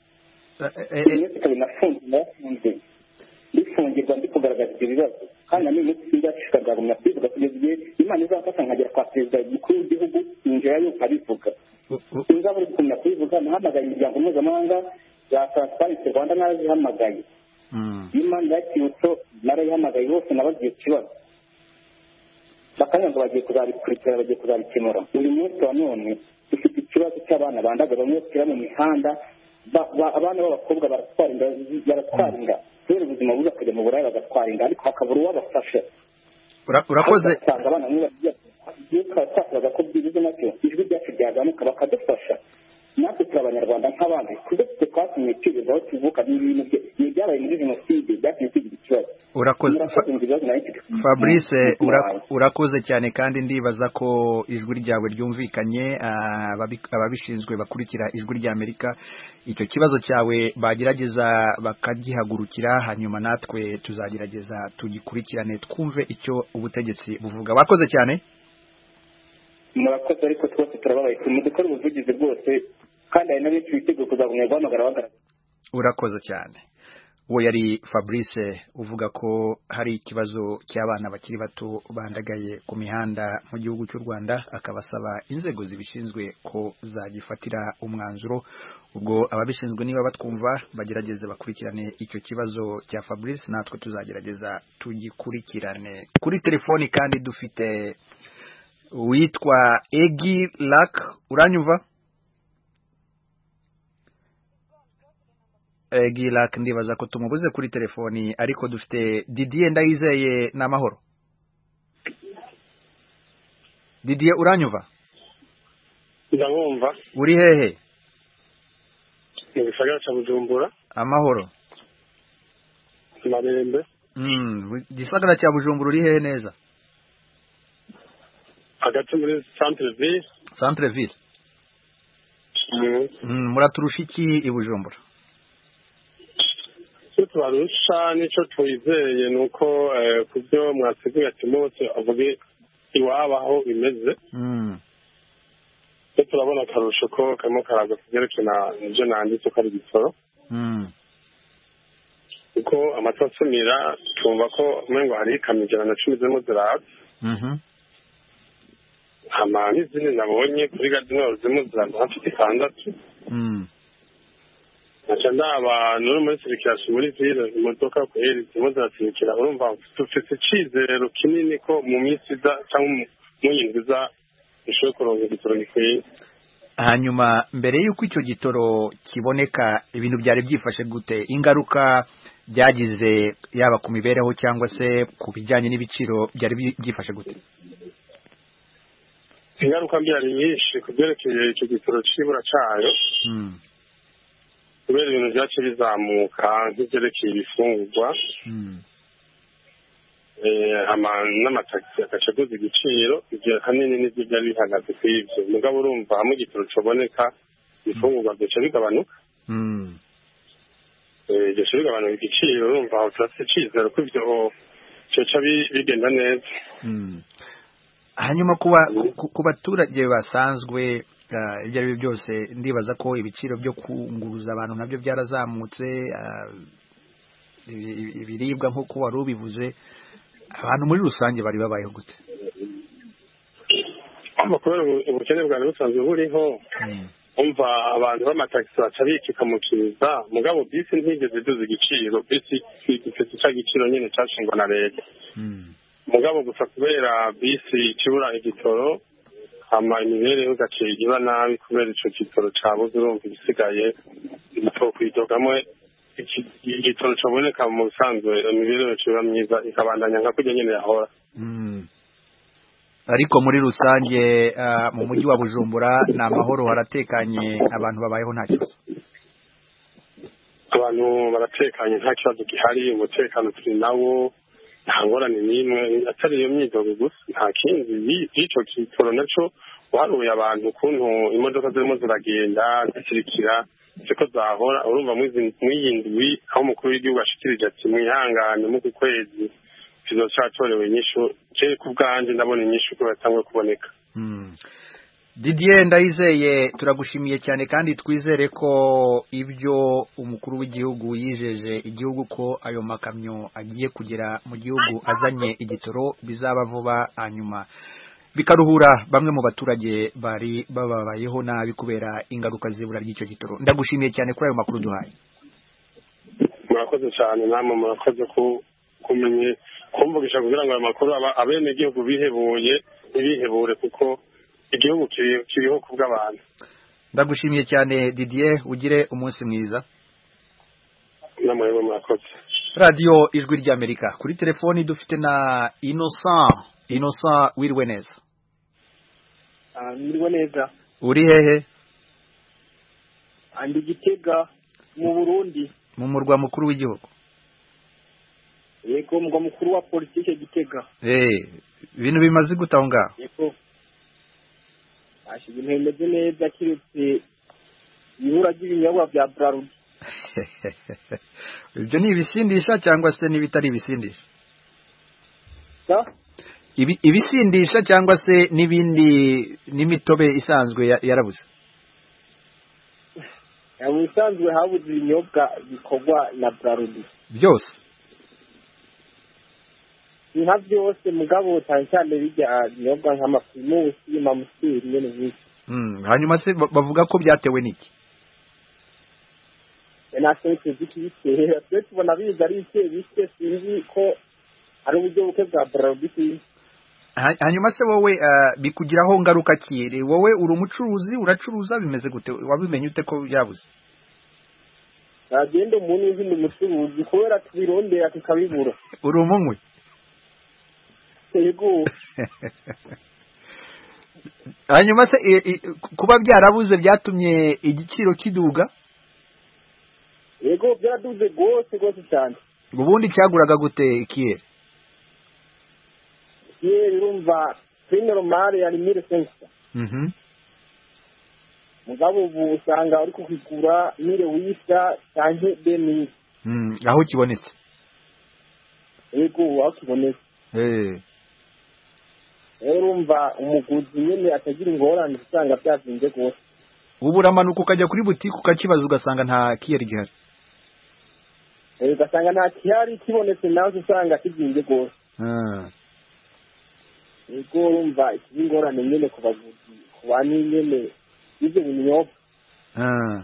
Nafunze ndifungirwa ndi kugaragaza ibyo bibazo kandi na n'uyu munsi sinzashishikariza kugumya kubivuga kugeza igihe Imana izamfasha nkagera kwa perezida mukuru w'igihugu injira yo abivuga. Sinzabura kugumya kubivuga, nahamagaye imiryango mpuzamahanga za Transparency Rwanda narazihamagaye, Imana yakiyutso narayihamagaye hose nababwiye ikibazo. bakanya ngo bagiye kuzabikurikira bagiye kuzabikemura uyu munsi wa none dufite ikibazo cy'abana bandaga bamwe bakira mu mihanda abana b'abakobwa baratwara inda baratwara inda kubera ubuzima buza kujya mu burayi bagatwara inda ariko hakabura uwabafasha
urakoze
abana bamwe bagiye twasabaga ko byibuze nacyo ijwi ryacu ryaganuka bakadufasha natwe turi abanyarwanda nk'abandi kuko twe twatumye twibuza aho tuvuka n'ibintu bye byabaye muri jenoside byatumye tugira ikibazo
urakoze Fabrice urakoze cyane kandi ndibaza ko ijwi ryawe ryumvikanye ababishinzwe bakurikira ijwi rya Amerika icyo kibazo cyawe bagerageza bakagihagurukira hanyuma natwe tuzagerageza tugikurikirane twumve icyo ubutegetsi buvuga wakoze cyane
murakoze ariko twese turababaye dukora ubuvugizi bwose kandi hari n'abenshi biteguye kuzagumya guhamagara bagaragaza
urakoze cyane uwo yari Fabrice uvuga ko hari ikibazo cy'abana bakiri bato bandagaye ku mihanda mu gihugu cy'u Rwanda akabasaba inzego zibishinzwe ko zagifatira umwanzuro ubwo ababishinzwe niba batwumva bagerageze bakurikirane icyo kibazo cya Fabrice natwe tuzagerageza tugikurikirane kuri telefoni kandi dufite witwa Egi Lac uranyumva Egi Lac ndibaza ko tumubuze kuri telefoni ariko dufite Didier Ndayizeye n'amahoro Didier uranyumva
ndabumva
uri hehe
mu gisagara cya Bujumbura
amahoro
Marembe
mm gisagara cya Bujumbura uri hehe neza
hagati muri centre ville
centre ville mm muraturusha iki i Bujumbura
cyo twarusha nico twizeye nuko kubyo mwasiguye ati mose avuge iwabaho bimeze
mm
cyo turabona karusho ko kamo karaga kugerekana nje nanditse ko ari bisoro
mm
uko amatasumira tumva ko mengo hari kamijana na cumi zemo ziraza
mhm
ama n'izindi nabonye kuri gadino zimo ziraza hafi itandatu
mm
acha ndaba nuri muri sirikirasi muri ville imodoka kweri zimo ziratirikira urumva tufite icizero kinini ko mu minsi za cyangwa mu yindiza ishobora kuronka igitoro gikwiye
hanyuma mbere y'uko icyo gitoro kiboneka ibintu byari byifashe gute ingaruka byagize yaba ku mibereho cyangwa se ku bijyanye n'ibiciro byari byifashe gute
ingaruka mbi ari nyinshi kubyerekeye icyo gitoro cy'ibura cyayo kubera ibintu byacu bizamuka nk'ibyerekeye ibifungurwa n'amatagisi agaca aguza igiciro igihe hanini n'ibyo byari bihagaze kuri ibyo mugabo urumva hamwe igitoro kiboneka ibifungurwa byaca bigabanuka byaca bigabanuka igiciro urumva aho turafite icyizere ko ibyo cyoca bigenda neza
hanyuma ku baturage basanzwe ibyo ari byo byose ndibaza ko ibiciro byo kunguruza abantu nabyo byarazamutse ibiribwa nk'uko wari ubivuze abantu muri rusange bari babayeho gute
kubera ubukene bwari busanzwe buriho umva abantu b'amatagisi baca bikikamukiriza mugabo bisi ntigeze iduza igiciro bisi ifite cya giciro nyine cyashingwa na leta mugabo gusa kubera bisi kibura igitoro ama imibereho gaciye iba nabi kubera ico gitoro cabuze urumva igisigaye bitokwidogamwe igitoro caboneka mu bisanzwe imibereho ciba myiza ikabandanya nka kurya nyene yahora
ariko muri rusange mu mujyi wa Bujumbura ni amahoro haratekanye abantu babayeho nta kibazo
abantu baratekanye nta kibazo gihari umutekano turi nawo nta ngorane n'imwe atari iyo myidogo gusa nta kindi y'icyo gitoro naco waruye abantu ukuntu imodoka zirimo ziragenda zisirikira ziko zahora urumva mwiyindwi aho umukuru w'igihugu ashikirije ati mwihangane mu kwezi kizocyatorewe inyishu je ku bwanje ndabona inyishu ko yatangwe kuboneka
Didier Ndayizeye turagushimiye cyane kandi twizere ko ibyo umukuru w'igihugu yijeje igihugu ko ayo makamyo agiye kugera mu gihugu azanye igitoro bizaba vuba hanyuma bikaruhura bamwe mu baturage bari bababayeho nabi kubera ingaruka zibura ry'icyo gitoro ndagushimiye cyane kuri ayo makuru duhaye
murakoze cyane namwe murakoze ku kumenye kumvugisha kugira ngo ayo makuru abene igihugu bihebuye ntibihebure kuko igihugu kiriho kubw'abantu.
Ndagushimiye cyane Didier, ugire umunsi mwiza.
Namwe murakoze.
Radio Ijwi ry'Amerika, kuri telefoni dufite na Innocent. Innocent, wiriwe neza.
Ah, wiriwe neza.
Uri hehe?
Andi Gitega mu Burundi.
Mu murwa mukuru w'igihugu.
Yego, mugwa mukuru wa politike Gitega.
Eh, ibintu bimaze gutaho ngaho.
Yego. Ashi ibintu bimeze neza kiretse ibura ry'ibinyobwa bya Bralud.
Ibyo ni ibisindisha cyangwa se n'ibitari ibisindisha?
Da?
Ibi ibisindisha cyangwa se n'ibindi n'imitobe isanzwe yarabuze?
Ya mu isanzwe habuze ibinyobwa bikorwa na Bralud.
Byose.
Nka byose mugabo cyane cyane bijya binyobwa nk'amaprimusi, mamusiri nyene n'iki.
Mm, hanyuma se bavuga ko byatewe niki?
Natwe tuzikitera twe tubona biza ari icye bike sinzi ko ari uburyo buke bwa Bralud.
Hanyuma se wowe uh, bikugiraho ngaruka kire? Wowe uri umucuruzi uracuruza bimeze gute? Wabimenye ute ko byabuze?
Agenda umuntu uzindi umucuruzi kubera tubirondera tukabibura.
Uri umunywe?
Yego.
Hanyuma se kuba byarabuze byatumye igiciro kiduga?
Yego, byaraduze gose gose cyane.
Ubundi cyaguraga gute ikiyeri?
Ikiyeri urumva prix normal ya mille cinq cents.
Mhm.
Mugabo ubu usanga uri kukigura mille wisa cyangwa deux mille.
Mm, aho kibonetse.
Yego, aho kibonetse.
Eh.
Urumva umuguzi nyene atagira ingorane usanga byazinze gose.
Ubu uramanuka ukajya kuri butike ukakibaza ugasanga nta kiyeri gihari.
Eh, ugasanga nta kiyari kibonetse nawe usanga kizinze gose.
Ah.
Yego, urumva ikingorane nyene ku baguzi kubani nyene ibyo binyobwa.
Ah.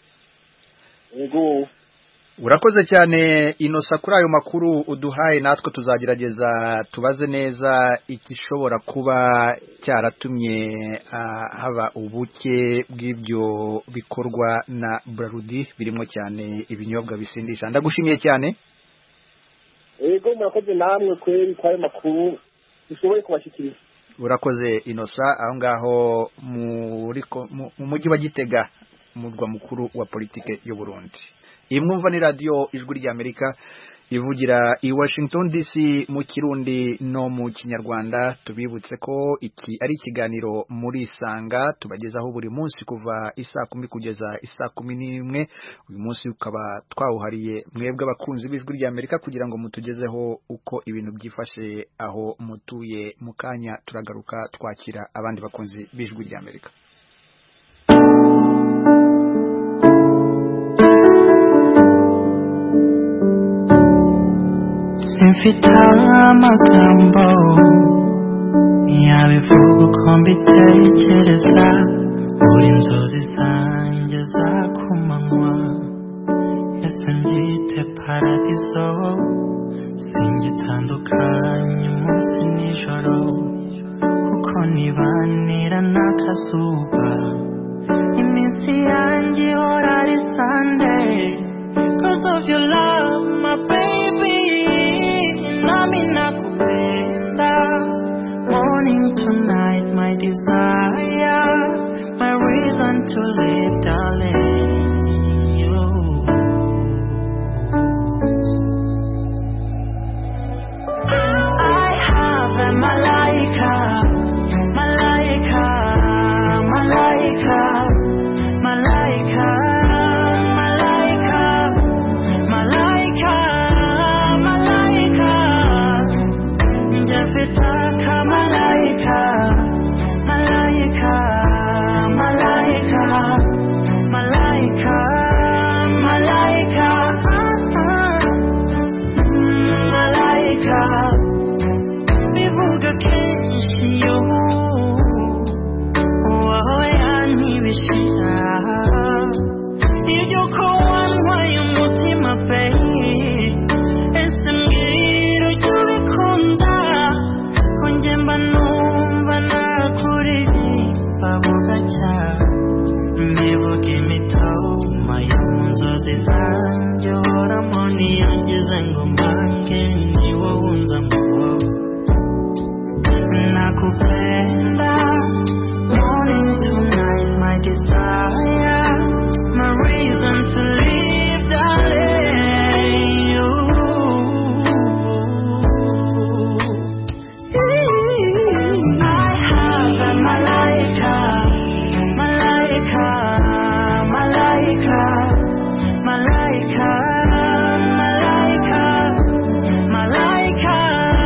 Yego.
Urakoze cyane Innocent kuri ayo makuru uduhaye, natwe tuzagerageza tubaze neza ikishobora kuba cyaratumye uh, haba ubuke bw'ibyo bikorwa na Bralud birimo cyane ibinyobwa bisindisha. Ndagushimiye cyane.
Yego, murakoze namwe kweri kwa ayo makuru dushoboye kubashikiriza.
Urakoze Innocent aho ngaho muri mu mujyi wa Gitega, umurwa mukuru wa politike y'u Burundi. Imwumva ni radio Ijwi ry'Amerika ivugira i Washington D C mu Kirundi no mu Kinyarwanda. Tubibutse ko iki ari ikiganiro muri Isanga tubagezaho buri munsi kuva isaa kumi kugeza isaa kumi n'imwe. Uyu munsi ukaba twawuhariye mwebwe abakunzi b'Ijwi ry'Amerika kugira ngo mutugezeho uko ibintu byifashe aho mutuye. Mu kanya turagaruka twakira abandi bakunzi b'Ijwi ry'Amerika.
Simfite amagambo yabivuga uko mbitekereza, buri inzozi zanjye za kumanywa ese mbyite paradiso, singitandukanye umunsi nijoro kuko nibanira n'akazuba, iminsi yanjye ihora ari Sunday cause of your love my baby. Nami nakupenda, morning to night, my desire, my reason to live, darling, you. I have a malaika, malaika, malaika, malaika, malaika, malaika. Japitaka malaika, malaika, malaika, malaika, malaika, malaika. Bivuga kenshi yo, waho yanibishira, ibyo ko wantwaye umutima pe, ese mbwira nilipounza moyo. Nakupenda morning to night, my desire, my reason to live, darling. You, I have a malaika, malaika, malaika, malaika, malaika,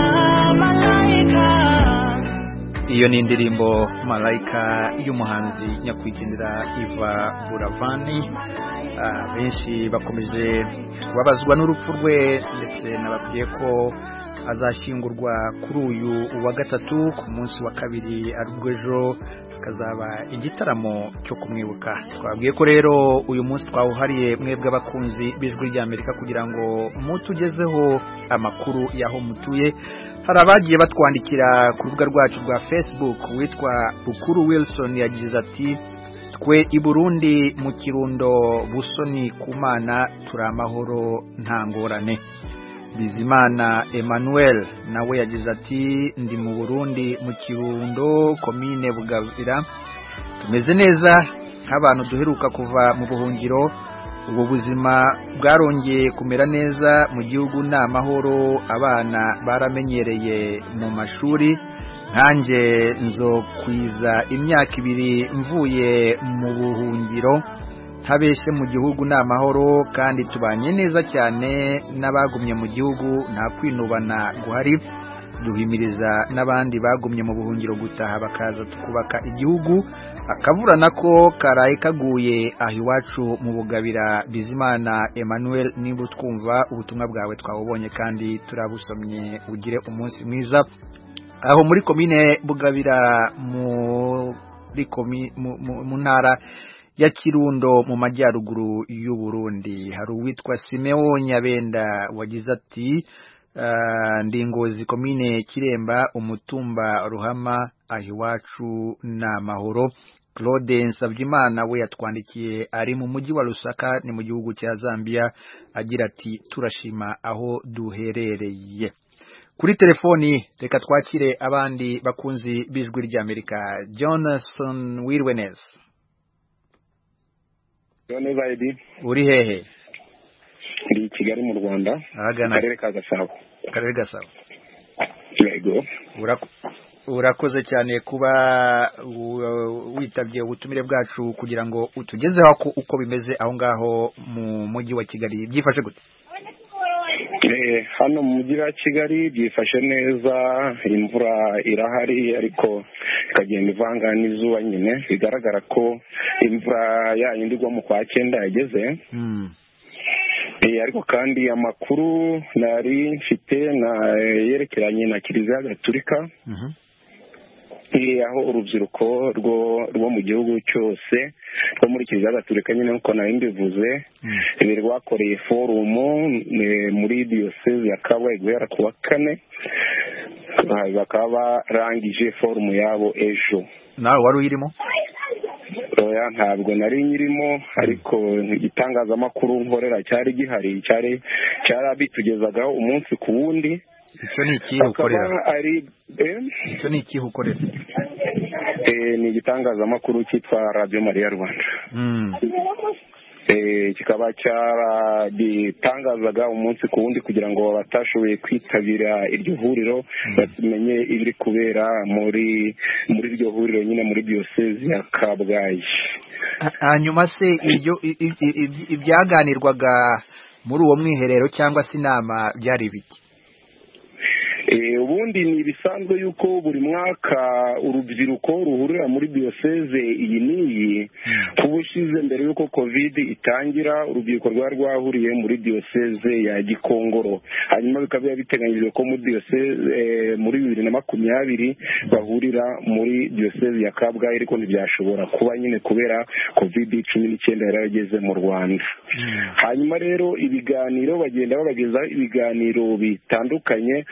malaika, malaika.
Iyo ni indirimbo Malaika y'umuhanzi nyakwigendera Iva Buravani. Uh, benshi bakomeje kubabazwa n'urupfu rwe ndetse nababwiye ko azashyingurwa kuri uyu wa gatatu ku munsi wa kabiri aribwo ejo kazaba igitaramo cyo kumwibuka. Twabwiye ko rero uyu munsi twawuhariye mwebwe abakunzi b'ijwi rya Amerika kugira ngo mutugezeho amakuru yaho mutuye. Hari abagiye batwandikira ku rubuga rwacu rwa Facebook. Witwa Bukuru Wilson yagize ati twe i Burundi mu Kirundo Busoni Kumana turi amahoro nta ngorane. Bizimana Emmanuel nawe yagize ati ndi mu Burundi mu Kirundo komine Bugabira tumeze neza nk'abantu duheruka kuva mu buhungiro. Ubu buzima bwarongeye kumera neza mu gihugu n'amahoro, abana baramenyereye mu mashuri. Nanjye nzo kwiza imyaka ibiri mvuye mu buhungiro ntabeshe mu gihugu n'amahoro kandi tubanye neza cyane n'abagumye mu gihugu nta kwinubana guhari. Duhimiriza n'abandi bagumye mu buhungiro gutaha bakaza tukubaka igihugu. Akavura nako karaye kaguye aho iwacu mu Bugabira. Bizimana Emmanuel, niba twumva ubutumwa bwawe twabubonye kandi turabusomye. Ugire umunsi mwiza. Aho muri komine Bugabira muri komi mu ntara ya Kirundo mu majyaruguru y'u Burundi hari uwitwa Simeo Nyabenda wagize ati uh, ndi Ngozi komine Kiremba umutumba Ruhama aho iwacu n'amahoro. Claude Nsavyimana we yatwandikiye ari mu mujyi wa Lusaka ni mu gihugu cya Zambia agira ati turashima aho duherereye. Kuri telefoni reka twakire abandi bakunzi b'ijwi rya Amerika. Johnson Wirwenes.
John Zaidi.
Uri hehe?
Ndi Kigali mu Rwanda.
Ahagana
Karere ka Gasabo.
Karere Gasabo.
Yego.
Uraku urakoze cyane kuba witabye ubutumire bwacu kugira ngo utugezeho uko bimeze aho ngaho mu mujyi wa Kigali. Byifashe gute?
Eh hano mu mujyi wa Kigali byifashe neza, imvura irahari ariko ikagenda ivanga n'izuba nyine. Bigaragara ko imvura yayindi igwa mu kwa cyenda yageze.
Mm.
Eh ariko kandi amakuru nari mfite na yerekeranye na Kiliziya Gatolika.
Mhm. Mm
aho urubyiruko rwo rwo mu gihugu cyose rwo muri Kiliziya Gatolika nyine uko nari mbivuze ibi rwakoreye forum muri diocese ya Kabgayi guhera ku wa kane bakaba rangije forum yabo ejo.
Nawe wari uyirimo?
Oya ntabwo nari nyirimo ariko igitangazamakuru nkorera cyari gihari cyari cyarabitugezagaho umunsi ku wundi.
Icyo ni iki ukorera?
Ari
eh icyo ni iki ukorera?
Eh ni igitangazamakuru cyitwa Radio Maria Rwanda.
Mm.
Eh kikaba cyara gitangazaga umunsi ku wundi kugira ngo batashoboye kwitabira iryo huriro bamenye ibiri kubera muri muri iryo huriro nyine muri diocese ya Kabgayi.
Hanyuma se iryo ibyaganirwaga muri uwo mwiherero cyangwa se inama byari biki?
Eh ubundi ni bisanzwe yuko buri mwaka urubyiruko ruhurira muri diocese iyi niyi kubushize mbere yuko covid itangira urubyiruko rwa rwahuriye muri diocese ya Gikongoro. Hanyuma bikaba biteganyijwe ko muri diocese muri bibiri na makumyabiri bahurira muri diocese ya Kabgayi ariko ntibyashobora kuba nyine kubera covid cumi n'icyenda yarageze mu Rwanda. Hanyuma rero ibiganiro bagenda babageza ibiganiro bitandukanye byo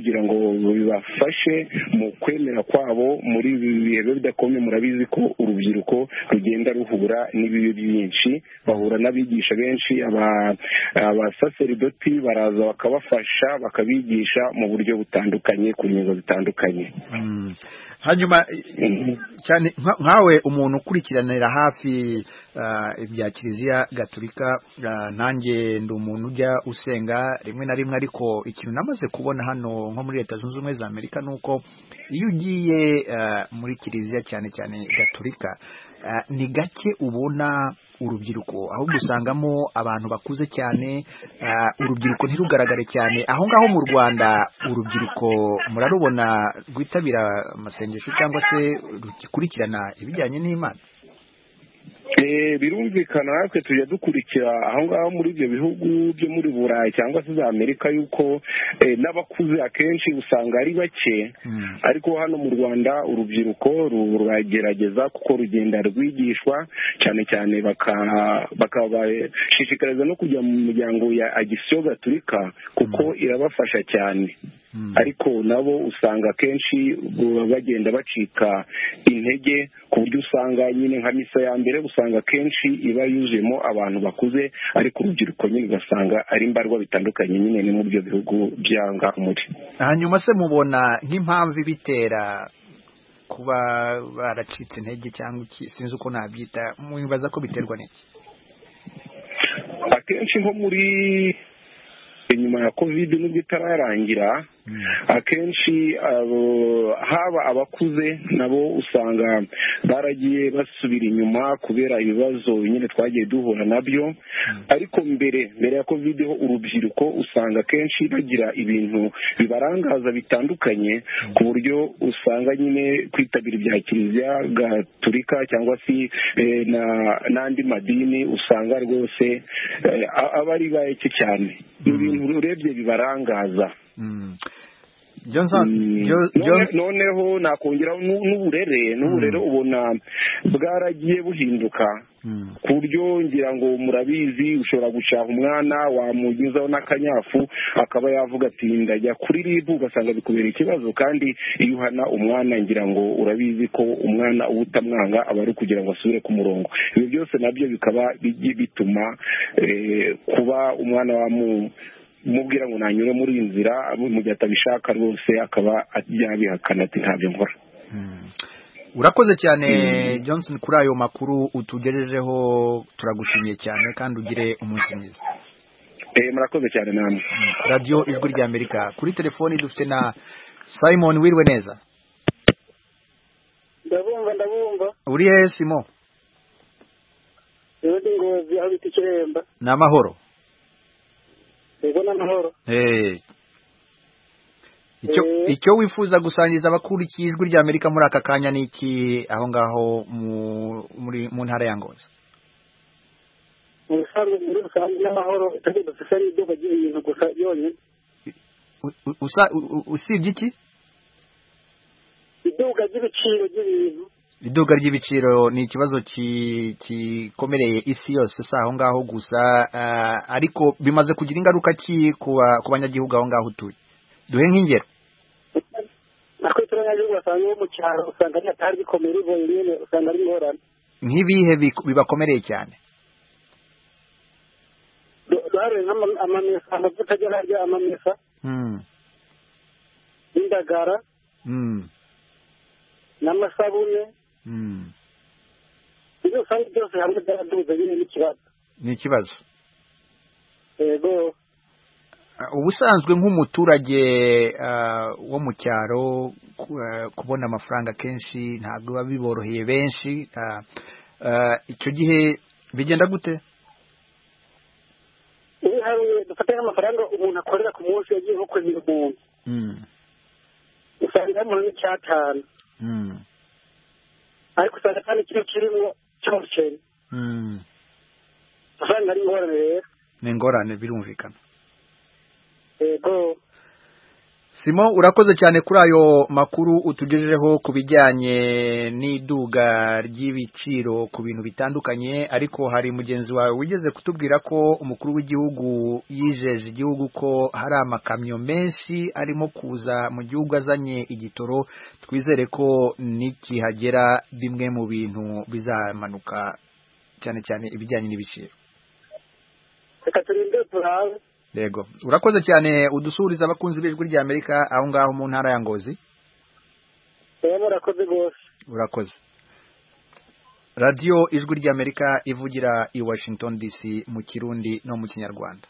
kugira ngo bibafashe mu kwemera kwabo muri ibi bihe bidakomeye. Murabizi ko urubyiruko rugenda ruhura n'ibibi byinshi, bahura n'abigisha benshi, abasaseridoti baraza bakabafasha bakabigisha mu buryo butandukanye ku ngingo zitandukanye.
hanyuma cyane nkawe umuntu ukurikiranira hafi ibya Kiliziya Gatolika, nanjye ndi umuntu ujya usenga rimwe na rimwe, ariko ikintu namaze kubona hano nko muri Leta Zunze Ubumwe za Amerika nuko iyo ugiye muri Kiliziya cyane cyane Gatolika ni gake ubona urubyiruko, ahubwo usangamo abantu bakuze cyane. Urubyiruko ntirugaragare cyane aho ngaho. Mu Rwanda urubyiruko murarubona rwitabira amasengesho cyangwa se rukurikirana ibijyanye n'Imana?
birumvikana natwe tujya dukurikira aho ngaho muri ibyo bihugu byo muri Burayi cyangwa se za Amerika yuko n'abakuze akenshi usanga ari bake, ariko hano mu Rwanda urubyiruko ruragerageza kuko rugenda rwigishwa cyane cyane bakabashishikariza no kujya mu miryango ya Agisiyo Gatolika kuko irabafasha cyane. Ariko nabo usanga akenshi bagenda bacika intege ku buryo usanga nyine nka misa ya mbere usanga akenshi iba yuzuyemo abantu bakuze, ariko urubyiruko nyine ugasanga ari imbarwa bitandukanye nyine ni muri ibyo bihugu byanga muri.
Hanyuma se mubona nk'impamvu ibitera kuba baracitse intege cyangwa iki, sinzi uko nabyita, mwibaza ko biterwa n'iki?
Akenshi nko muri nyuma ya covid nubwo itararangira, akenshi haba abakuze nabo usanga baragiye basubira inyuma kubera ibibazo nyine twagiye duhura nabyo. Ariko mbere mbere ya covid ho urubyiruko usanga akenshi bagira ibintu bibarangaza bitandukanye, ku buryo usanga nyine kwitabira ibya Kiliziya Gatolika cyangwa se n'andi madini usanga rwose aba ari bake cyane. Ibintu urebye bibarangaza.
Johnson
noneho nakongeraho n'uburere n'uburere ubona bwaragiye buhinduka ku buryo ngira ngo murabizi ushobora gushaka umwana wamugizaho n'akanyafu akaba yavuga ati ndajya kuri ribu, ugasanga bikubera ikibazo. Kandi iyo uhana umwana ngira ngo urabizi ko umwana uba utamwanga aba ari kugira ngo asubire ku murongo. Ibi byose nabyo bikaba bituma kuba umwana wamu mubwira ngo nanyure muri iyi nzira mu gihe atabishaka rwose akaba yabihakana ati ntabyo nkora.
Urakoze cyane Johnson kuri ayo makuru utugejejeho, turagushimiye cyane kandi ugire umunsi mwiza.
Eh murakoze cyane namwe.
Radio Ijwi rya Amerika, kuri telefoni dufite na Simon. Wirwe neza?
Ndabumva ndabumva.
Uri he Simon?
Ndi Ngozi aho bita Kiremba.
Na amahoro?
Ego n'amahoro.
Eh. Icyo icyo wifuza gusangiza abakurikiye Ijwi rya Amerika muri aka kanya niki aho ngaho muri mu ntara ya Ngozi?
Usanzwe muri rusange n'amahoro, tagenda safari iduka y'ibintu gusa yonye.
Usa usibye iki?
Iduka y'ibiciro y'ibintu.
Iduka ry'ibiciro ni ikibazo kikomereye isi yose saho ngaho gusa, ariko bimaze kugira ingaruka ki ku banyagihugu aho ngaho utuye? Duhe nk'ingero.
Nakwe turanyagihugu basanga mu cyaro usanga atari bikomeye bigoye nyine usanga ari ngorane.
Nk'ibihe bibakomereye cyane?
Dore amamesa amavuta ajya amamesa. Mm. Indagara. Mm. N'amasabune. Mm. Ibyo usanga byose hamwe byaraduze nyine n'ikibazo.
Ni ikibazo.
Ego.
Ubusanzwe nk'umuturage wo mu cyaro kubona amafaranga kenshi ntabwo biba biboroheye benshi, icyo gihe bigenda gute?
Ubu hari dufata amafaranga umuntu akorera ku munsi yagiye nko kwezi umuntu. Mm. Usanga mu n'icyatanu. Mm. Ariko usanga kandi kino kirimo cyose. Mm. Usanga ari ngorane rero.
Ni ngorane birumvikana.
Ego.
Simo urakoze cyane kuri ayo makuru utugejejeho ku bijyanye n'iduga ry'ibiciro ku bintu bitandukanye, ariko hari mugenzi wawe wigeze kutubwira ko umukuru w'igihugu yijeje igihugu ko hari amakamyo menshi arimo kuza mu gihugu azanye igitoro. Twizere ko nikihagera bimwe mu bintu bizamanuka, cyane cyane ibijyanye n'ibiciro.
Reka turinde turabe.
Yego, urakoze cyane udusuriza abakunzi b'ijwi rya Amerika aho ngaho mu ntara ya Ngozi.
Yego, urakoze gose.
Urakoze. Radio ijwi rya Amerika ivugira i Washington D C mu Kirundi no mu Kinyarwanda.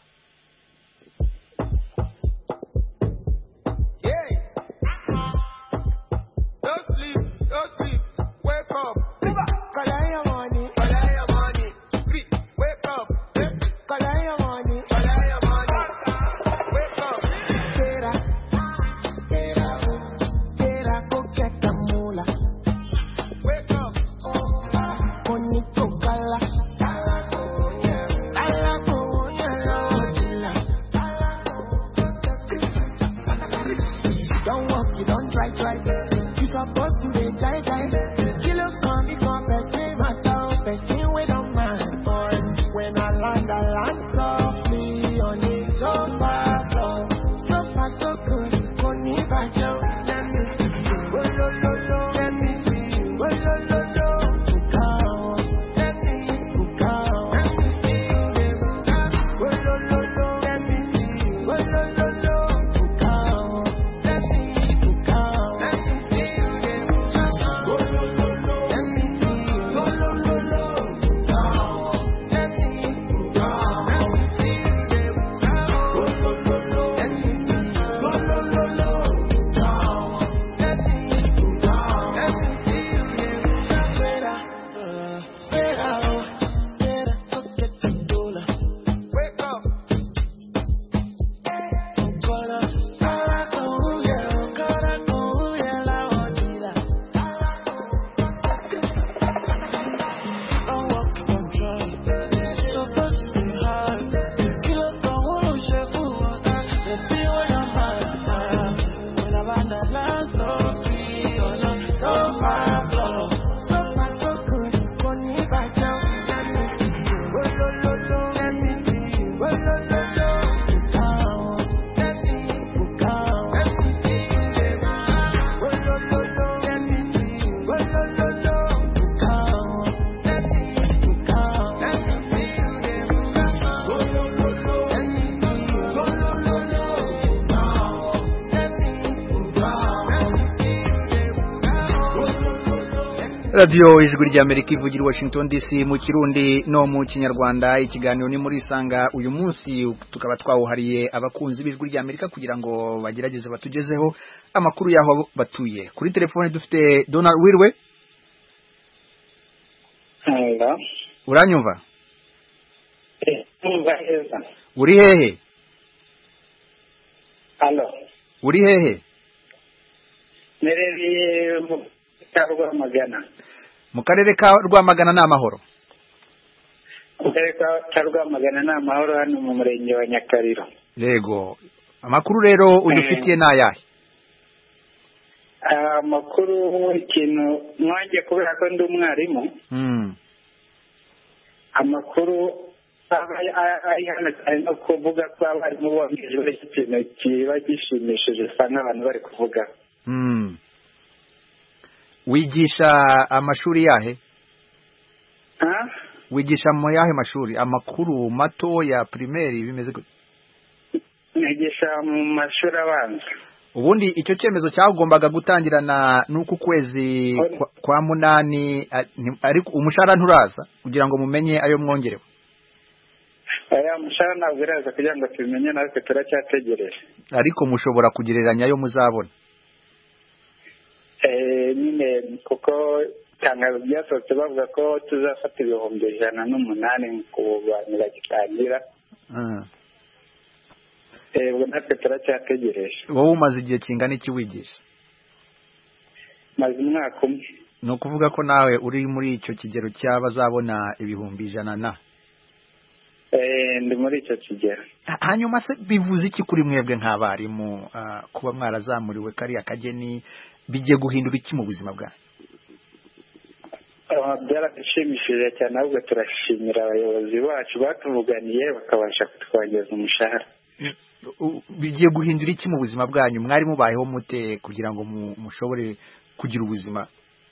Radio ijwi rya Amerika ivugira Washington D C mu Kirundi no mu Kinyarwanda. Ikiganiro ni muri Sanga uyu munsi tukaba twawuhariye abakunzi b'ijwi rya Amerika kugira ngo bagerageze batugezeho amakuru yaho batuye. Kuri telefone dufite Donald Wirwe.
Hello.
Uranyumva?
Eh, umva.
Uri hehe?
Hello.
Uri hehe?
Nereye mu Rwamagana.
Mu karere ka Rwamagana ni amahoro.
Mu karere ka Rwamagana ni amahoro hano mu murenge wa Nyakariro.
Yego. Amakuru rero udufitiye nayahe?
Amakuru ikintu mwanjye kubera ko ndi umwarimu.
Mm.
Amakuru ari hano cyane no kuvuga ko abarimu bongejwe ikintu kiba gishimishije usanga abantu bari kuvuga.
Mm. Wigisha amashuri yahe?
Ha?
Wigisha mu yahe mashuri? Amakuru mato ya primaire bimeze gute?
Nigisha mu mashuri abanza.
Ubundi icyo cyemezo cyagombaga gutangirana n'uku kwezi kwa, kwa munani, ariko umushahara nturaza kugira ngo mumenye ayo mwongerewe.
Aya mushahara ntabwo uraza kugira ngo tumenye, natwe turacyategereje.
Ariko mushobora kugereranya ayo muzabona.
Eh nyine kuko tangazo ryasohotse bavuga ko tuzafata ibihumbi ijana n'umunani ku bantu bagitangira.
Mm.
Eh ubwo natwe turacyategereje.
Wowe umaze igihe kingana iki wigisha?
Maze umwaka umwe.
No kuvuga ko nawe uri muri icyo kigero cy'abazabona ibihumbi ijana na.
eh ndi muri icyo kigero.
Hanyuma se bivuze iki kuri mwebwe nk'abarimu kuba mwarazamuriwe kariya kageni bigiye guhindura iki mu buzima bwanyu?
Byarashimishije cyane, ahubwo turashimira abayobozi bacu batuvuganiye bakabasha kutwongeza umushahara.
Bigiye guhindura iki mu buzima bwanyu? Mwari mubayeho mute kugira ngo mushobore kugira ubuzima?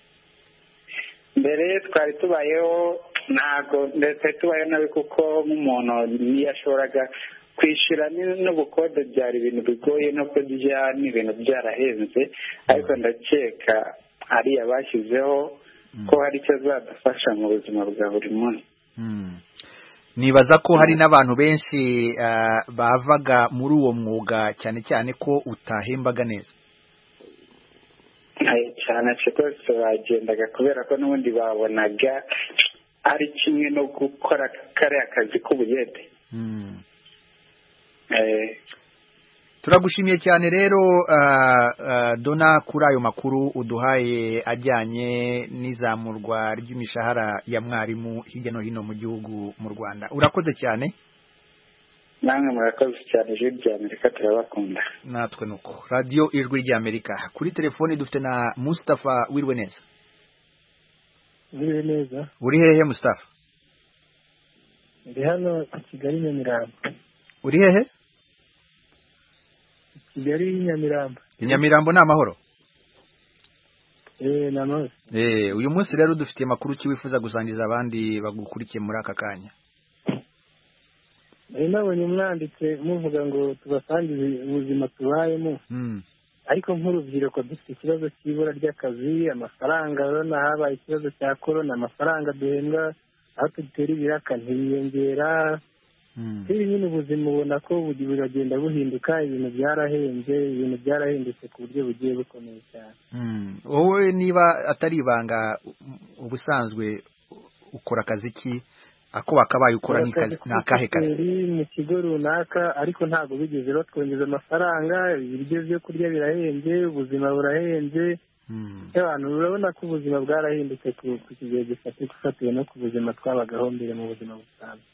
Mbere twari tubayeho ntago ndetse tubayeho nabi, kuko nk'umuntu ntiyashoboraga kwishyura n'ubukode, byari ibintu bigoye no kurya n'ibintu byarahenze, ariko ndakeka hariya bashyizeho ko hari icyo zadufasha mu buzima bwa buri munsi.
Nibaza ko hari n'abantu benshi bavaga muri uwo mwuga, cyane cyane ko utahembaga neza.
Cyane rwose bagendaga kubera ko n'ubundi babonaga ari kimwe no gukora kariya kazi k'ubuyede.
Turagushimiye cyane rero Dona kuri ayo makuru uduhaye ajyanye n'izamurwa ry'imishahara ya mwarimu hirya no hino mu gihugu mu Rwanda. Urakoze cyane.
Namwe murakoze cyane, Ijwi ry'Amerika turabakunda.
Natwe nuko. Radio Ijwi ry'Amerika. Kuri telefone dufite na Mustafa Wirwe neza.
Wirwe neza.
Uri hehe Mustafa?
Ndi hano Kigali Nyamirambo.
Uri hehe?
Kigali Nyamirambo.
Nyamirambo ni amahoro?
Eh, namahoro.
Eh, uyu munsi rero dufite makuru ki wifuza gusangiza abandi bagukurikiye muri aka kanya?
Eh, nabonye umwanditse muvuga ngo tubasangize ubuzima tubayemo.
Mm.
Ariko nk'urubyiruko dufite ikibazo cy'ibura ry'akazi, amafaranga rona habaye ikibazo cya corona, amafaranga duhembwa aho tutera ibiraka ntiyongera. Ibi nyine ubuzima ubona ko buragenda buhinduka, ibintu byarahenze, ibintu byarahindutse ku buryo bugiye bukomeye cyane.
Wowe niba atari ibanga ubusanzwe ukora akazi ki? Ako wakabaye ukora ni kazi nakahe kazi?
Mu kigo runaka, ariko ntago bigeze batwongeza amafaranga, ibiryo byo kurya birahenze, ubuzima burahenze. Abantu urabona ko ubuzima bwarahindutse ku kigero gifatiye no ku buzima twabagaho mbere mu buzima busanzwe.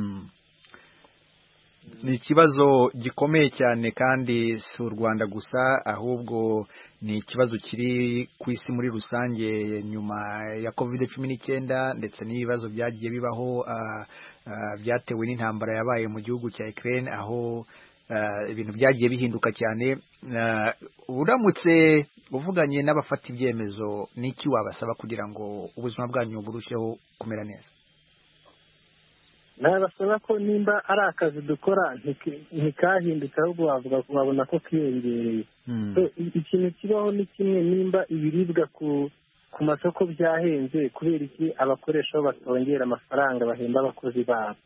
Ni ikibazo gikomeye cyane kandi si u Rwanda gusa, ahubwo ni ikibazo kiri ku isi muri rusange nyuma ya covid cumi n'icyenda, ndetse n'ibibazo byagiye bibaho byatewe n'intambara yabaye mu gihugu cya Ukraine, aho ibintu byagiye bihinduka cyane. Uramutse uvuganye n'abafata ibyemezo, niki wabasaba kugira ngo ubuzima bwanyu burusheho kumera neza?
Nabasaba ko nimba ari akazi dukora ntikahindutse, ahubwo wavuga wabona ko kiyongereye. Ikintu kibaho ni kimwe, nimba ibiribwa ku ku masoko byahenze, kubera iki abakoresha batongera amafaranga bahemba abakozi babo?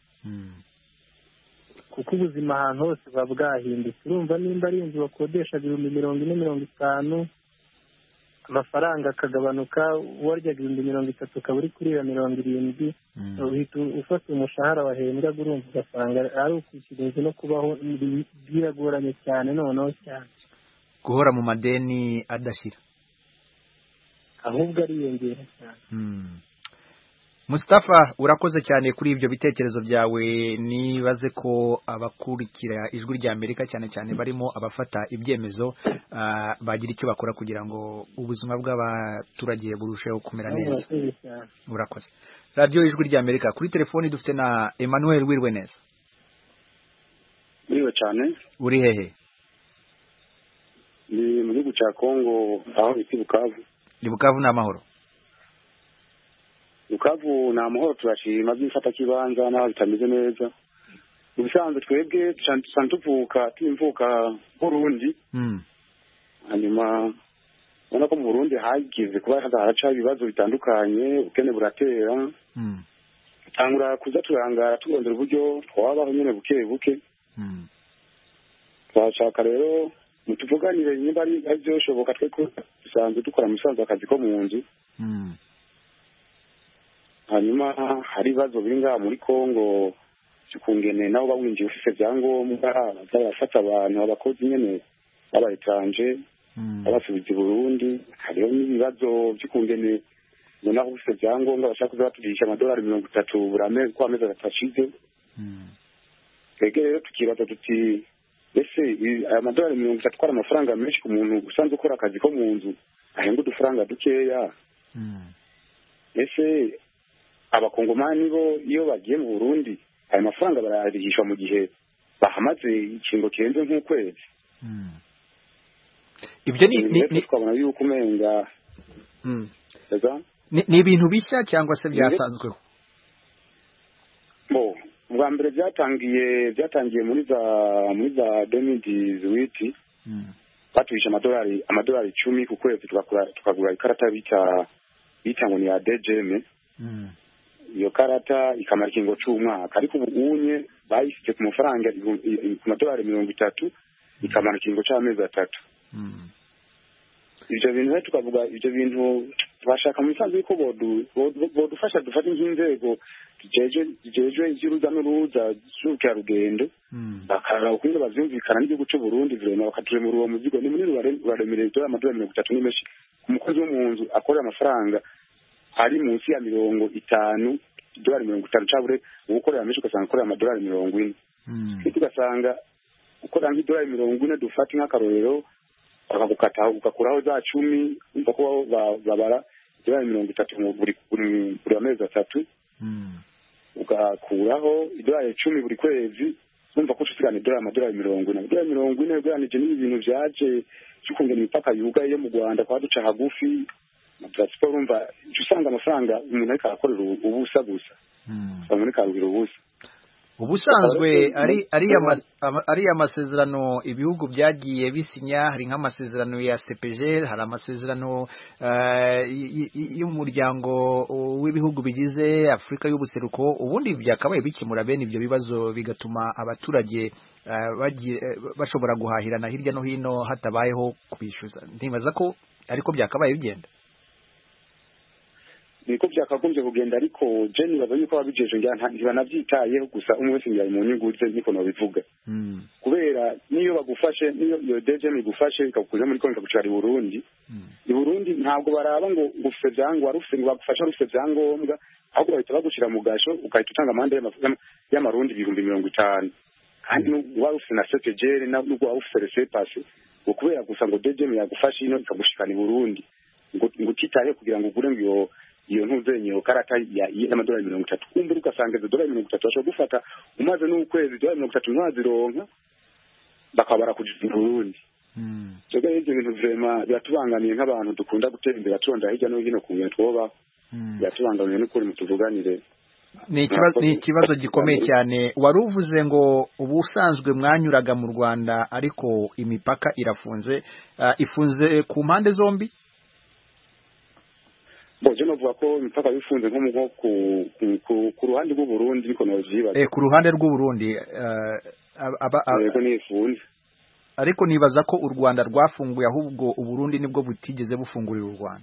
Kuko ubuzima ahantu hose buba bwahindutse. Urumva nimba ari inzu bakodesha ibihumbi mirongo ine mirongo itanu, amafaranga akagabanuka, waryaga ibihumbi mirongo itatu ukaba uri kurira mirongo irindwi, uhita ufata umushahara wahembwa, urumva ugasanga ari ukwishyura inzu no kubaho biragoranye cyane, noneho cyane
guhora mu madeni adashira,
ahubwo ariyongera cyane.
Mustafa, urakoze cyane kuri ibyo bitekerezo byawe. Nibaze ko abakurikira Ijwi ry'Amerika cyane cyane barimo abafata ibyemezo bagira icyo bakora kugira ngo ubuzima bw'abaturage burusheho kumera neza. Urakoze. Radio Ijwi ry'Amerika, kuri telefoni dufite na Emmanuel Wirwe neza.
Niwe cyane.
Uri hehe?
Ni mu gihugu cya Kongo, aho bita Bukavu.
Ni Bukavu ni amahoro?
Bukavu ni amahoro, turashima by'ifata kibanza n'aho bitameze neza. Ubusanzwe twebwe dusanzwe tuvuka timvuka Burundi. Hanyuma ubona ko mu Burundi hagize kuba haraca ibibazo bitandukanye, ubukene buratera. Tangura kuza turangara turondera uburyo twabaho nyine buke buke. Twashaka rero mutuvuganire nimba ari byo shoboka, twe ko dusanzwe dukora musanzwe akazi ko mu nzu. Hanyuma hari ibibazo binga muri Kongo cyukungene nabo bawinjiye ufite byangombwa, bazafata abantu abakozi nyene abayitanje abasubiza Burundi. Hariho n'ibibazo byukungene nonaho ufite byangombwa bashaka kuzaturisha amadolari mirongo itatu burame kwa meza gatashize.
twebwe rero tukibaza tuti ese aya madolari mirongo itatu atwara amafaranga menshi ku muntu usanzwe ukora akazi ko mu nzu ahembwa udufaranga dukeya ese abakongomani bo iyo bagiye mu Burundi aya mafaranga barayarihishwa mu gihe bahamaze ikingo kirenze nk'ukwezi
ibyo ni
twabona yuko umenga
ni ibintu bishya cyangwa se byasanzweho
bo ubwa mbere byatangiye byatangiye muri za muri za demidi batuhisha amadolari amadolari icumi ku kwezi tukagura ikarata bita bita ngo ni ya dejeme iyo karata ikamara ikingo c'umwaka ariko ubu unye bayisize ku mafaranga ku madolari mirongo itatu ikamara ikingo c'amezi atatu ibyo bintu rero tukavuga ibyo bintu bashaka mu bisanzwe ko bodufasha dufate nk'inzego zijejwe iby'uruza n'uruza z'ubukerarugendo bakaraba ukuntu bavyumvikana n'igihugu c'u Burundi vrema bakaturemura uwo muzigo ni munini uraremereye dola amadolari mirongo itatu ni menshi ku mukozi wo mu nzu akorera amafaranga ari munsi ya mirongo itanu idolari mirongo itanu cabure ugukorera menshi ugasanga akorera amadolari mirongo ine tugasanga ukorera nk'idolari mirongo ine dufate nk'akarorero bakagukata ugakuraho za cumi umva ko babara idolari mirongo itatu buri buri amezi atatu ugakuraho idolari icumi buri kwezi umva ko usigana idolari amadolari mirongo ine idolari mirongo ine ugereranije n'ibintu byaje cy'ukungena imipaka yugaye mu Rwanda kwa duca hagufi transport umva usanga amafaranga umuntu ariko akorera ubusa gusa umuntu karuhira ubusa
ubusanzwe ari ari ari amasezerano ibihugu byagiye bisinya hari nk'amasezerano ya C P G hari amasezerano y'umuryango w'ibihugu bigize Afrika y'ubuseruko ubundi byakabaye bikemura bene ibyo bibazo bigatuma abaturage bashobora guhahirana hirya no hino hatabayeho kubishyuza ntibaza ko ariko byakabaye bigenda
niko byakagombye kugenda ariko je nibaza yuko ababijeje ntibanavyitayeho gusa umwe wese ngiye mu nyungu ze niko no bivuga kubera niyo bagufashe niyo iyo D G M igufashe ikakuza muri konka gucara i Burundi i Burundi ntabwo baraba ngo ngufite byango warufite ngo bagufashe warufite byangombwa ahubwo bahita bagushira mu gasho ukahita utanga amande y'amarundi ibihumbi mirongo itanu kandi warufite na C P G n'ubwo warufite resepase ukubera gusa ngo D G M yagufashe ino ikagushikana i Burundi ngo ngutitaye kugira ngo ugure ngo iyo ntuzenye karata y'amadolari mirongo itatu kumbe ugasanga izo dolari mirongo itatu bashobora gufata umaze n'ukwezi dolari mirongo itatu ntazironka bakabara kujya i Burundi twebwe ibyo bintu vrema biratubangamiye nk'abantu dukunda gutera imbere turondera hirya no hino ku bintu twoba biratubangamiye n'ukuri mutuvuganire
ni ikibazo ni ikibazo gikomeye cyane wari uvuze ngo ubusanzwe mwanyuraga mu Rwanda ariko imipaka irafunze ifunze ku mpande zombi
boje novuga ko imipaka bifunze nko mu ku ku ruhande rw'u Burundi biko no vyibaza
eh ku ruhande rw'u Burundi aba
yego nifunze
ariko nibaza ko u Rwanda rwafunguye ahubwo u Burundi nibwo butigeze bufungurira u Rwanda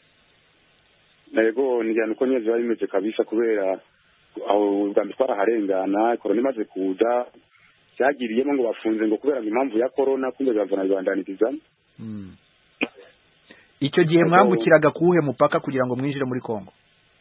yego njyana uko nyeze bimeze kabisa kubera aho Uganda twaraharengana corona imaze kuza cyagiriyemo ngo bafunze ngo kubera impamvu ya corona kumbe bavana Rwandaniza
mm. Icyo gihe mwambukiraga kuhe mupaka kugira ngo mwinjire muri Kongo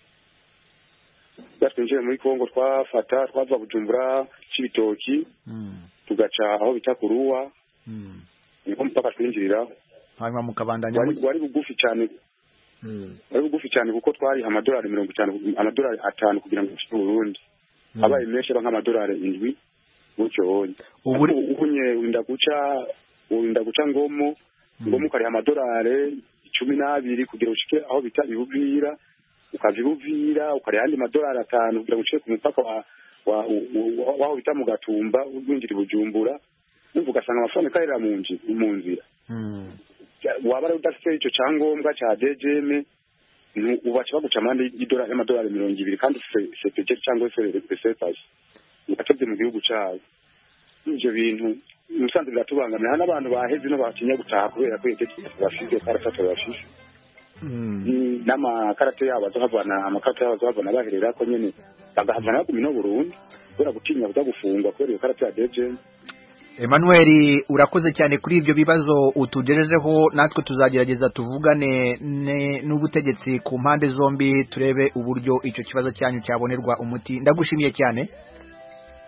twinjire muri Kongo twafata twava Bujumbura Cibitoki tugaca aho bita Kuruwa niho mpaka twinjirira
hanyuma mukabandanya
wari bugufi cyane wari bugufi cyane kuko twari amadolari mirongo itanu amadolari atanu kugira ngo tujye Burundi abaye menshi ba nk'amadolari indwi gutyo ubunye winda guca winda guca ngomo ngomo kari amadolari cumi n'abiri kugira ushike aho bita ibuvira ukavibuvira ukari handi madolari atanu kugira ushike ku mupaka wa waho bita mu Gatumba winjira Bujumbura umva ugasanga amafaranga karira mu nzi mu nzira waba udafite icyo cyangombwa cya D G M ubaca baguca amande y'idolari y'amadolari mirongo ibiri kandi C P G cyangwa se resepase ugatebye mu gihugu cyawe ibyo bintu umusanzu biratubangamira hano abantu baheze no batinya gutaha kubera ko yete bafite karata bafite n'amakarate yabo azohavana amakarate yabo azohavana baherera ko nyene bagahavana ku mino Burundi kubera gutinya kuza gufungwa kubera iyo karate ya D G M
Emmanuel urakoze cyane kuri ibyo bibazo utugejejeho natwe tuzagerageza tuvugane n'ubutegetsi ku mpande zombi turebe uburyo icyo kibazo cyanyu cyabonerwa umuti ndagushimiye cyane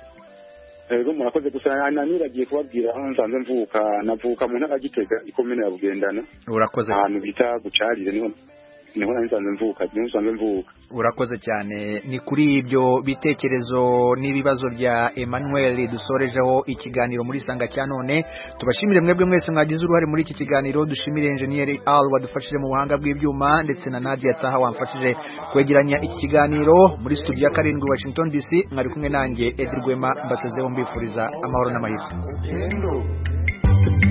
Ego murakoze gusa nanibagiye kubabwira aho nsanze mvuka navuka mu ntara Gitega ikomine ya Bugendana.
Urakoze.
Ahantu bita gucarire niho niho nsanze mvuka niho nsanze mvuka.
Urakoze cyane ni kuri ibyo bitekerezo n'ibibazo bya Emmanuel dusorejeho ikiganiro muri Sanga cya none. Tubashimire mwebwe mwese mwagize uruhare muri iki kiganiro, dushimire engineer Al wadufashije mu buhanga bw'ibyuma ndetse na Nadia Taha wamfashije kwegeranya iki kiganiro muri studio ya karindwi Washington D C. Mwari kumwe nanjye Edir Rwema mbasezeho mbifuriza amahoro n'amahirwe.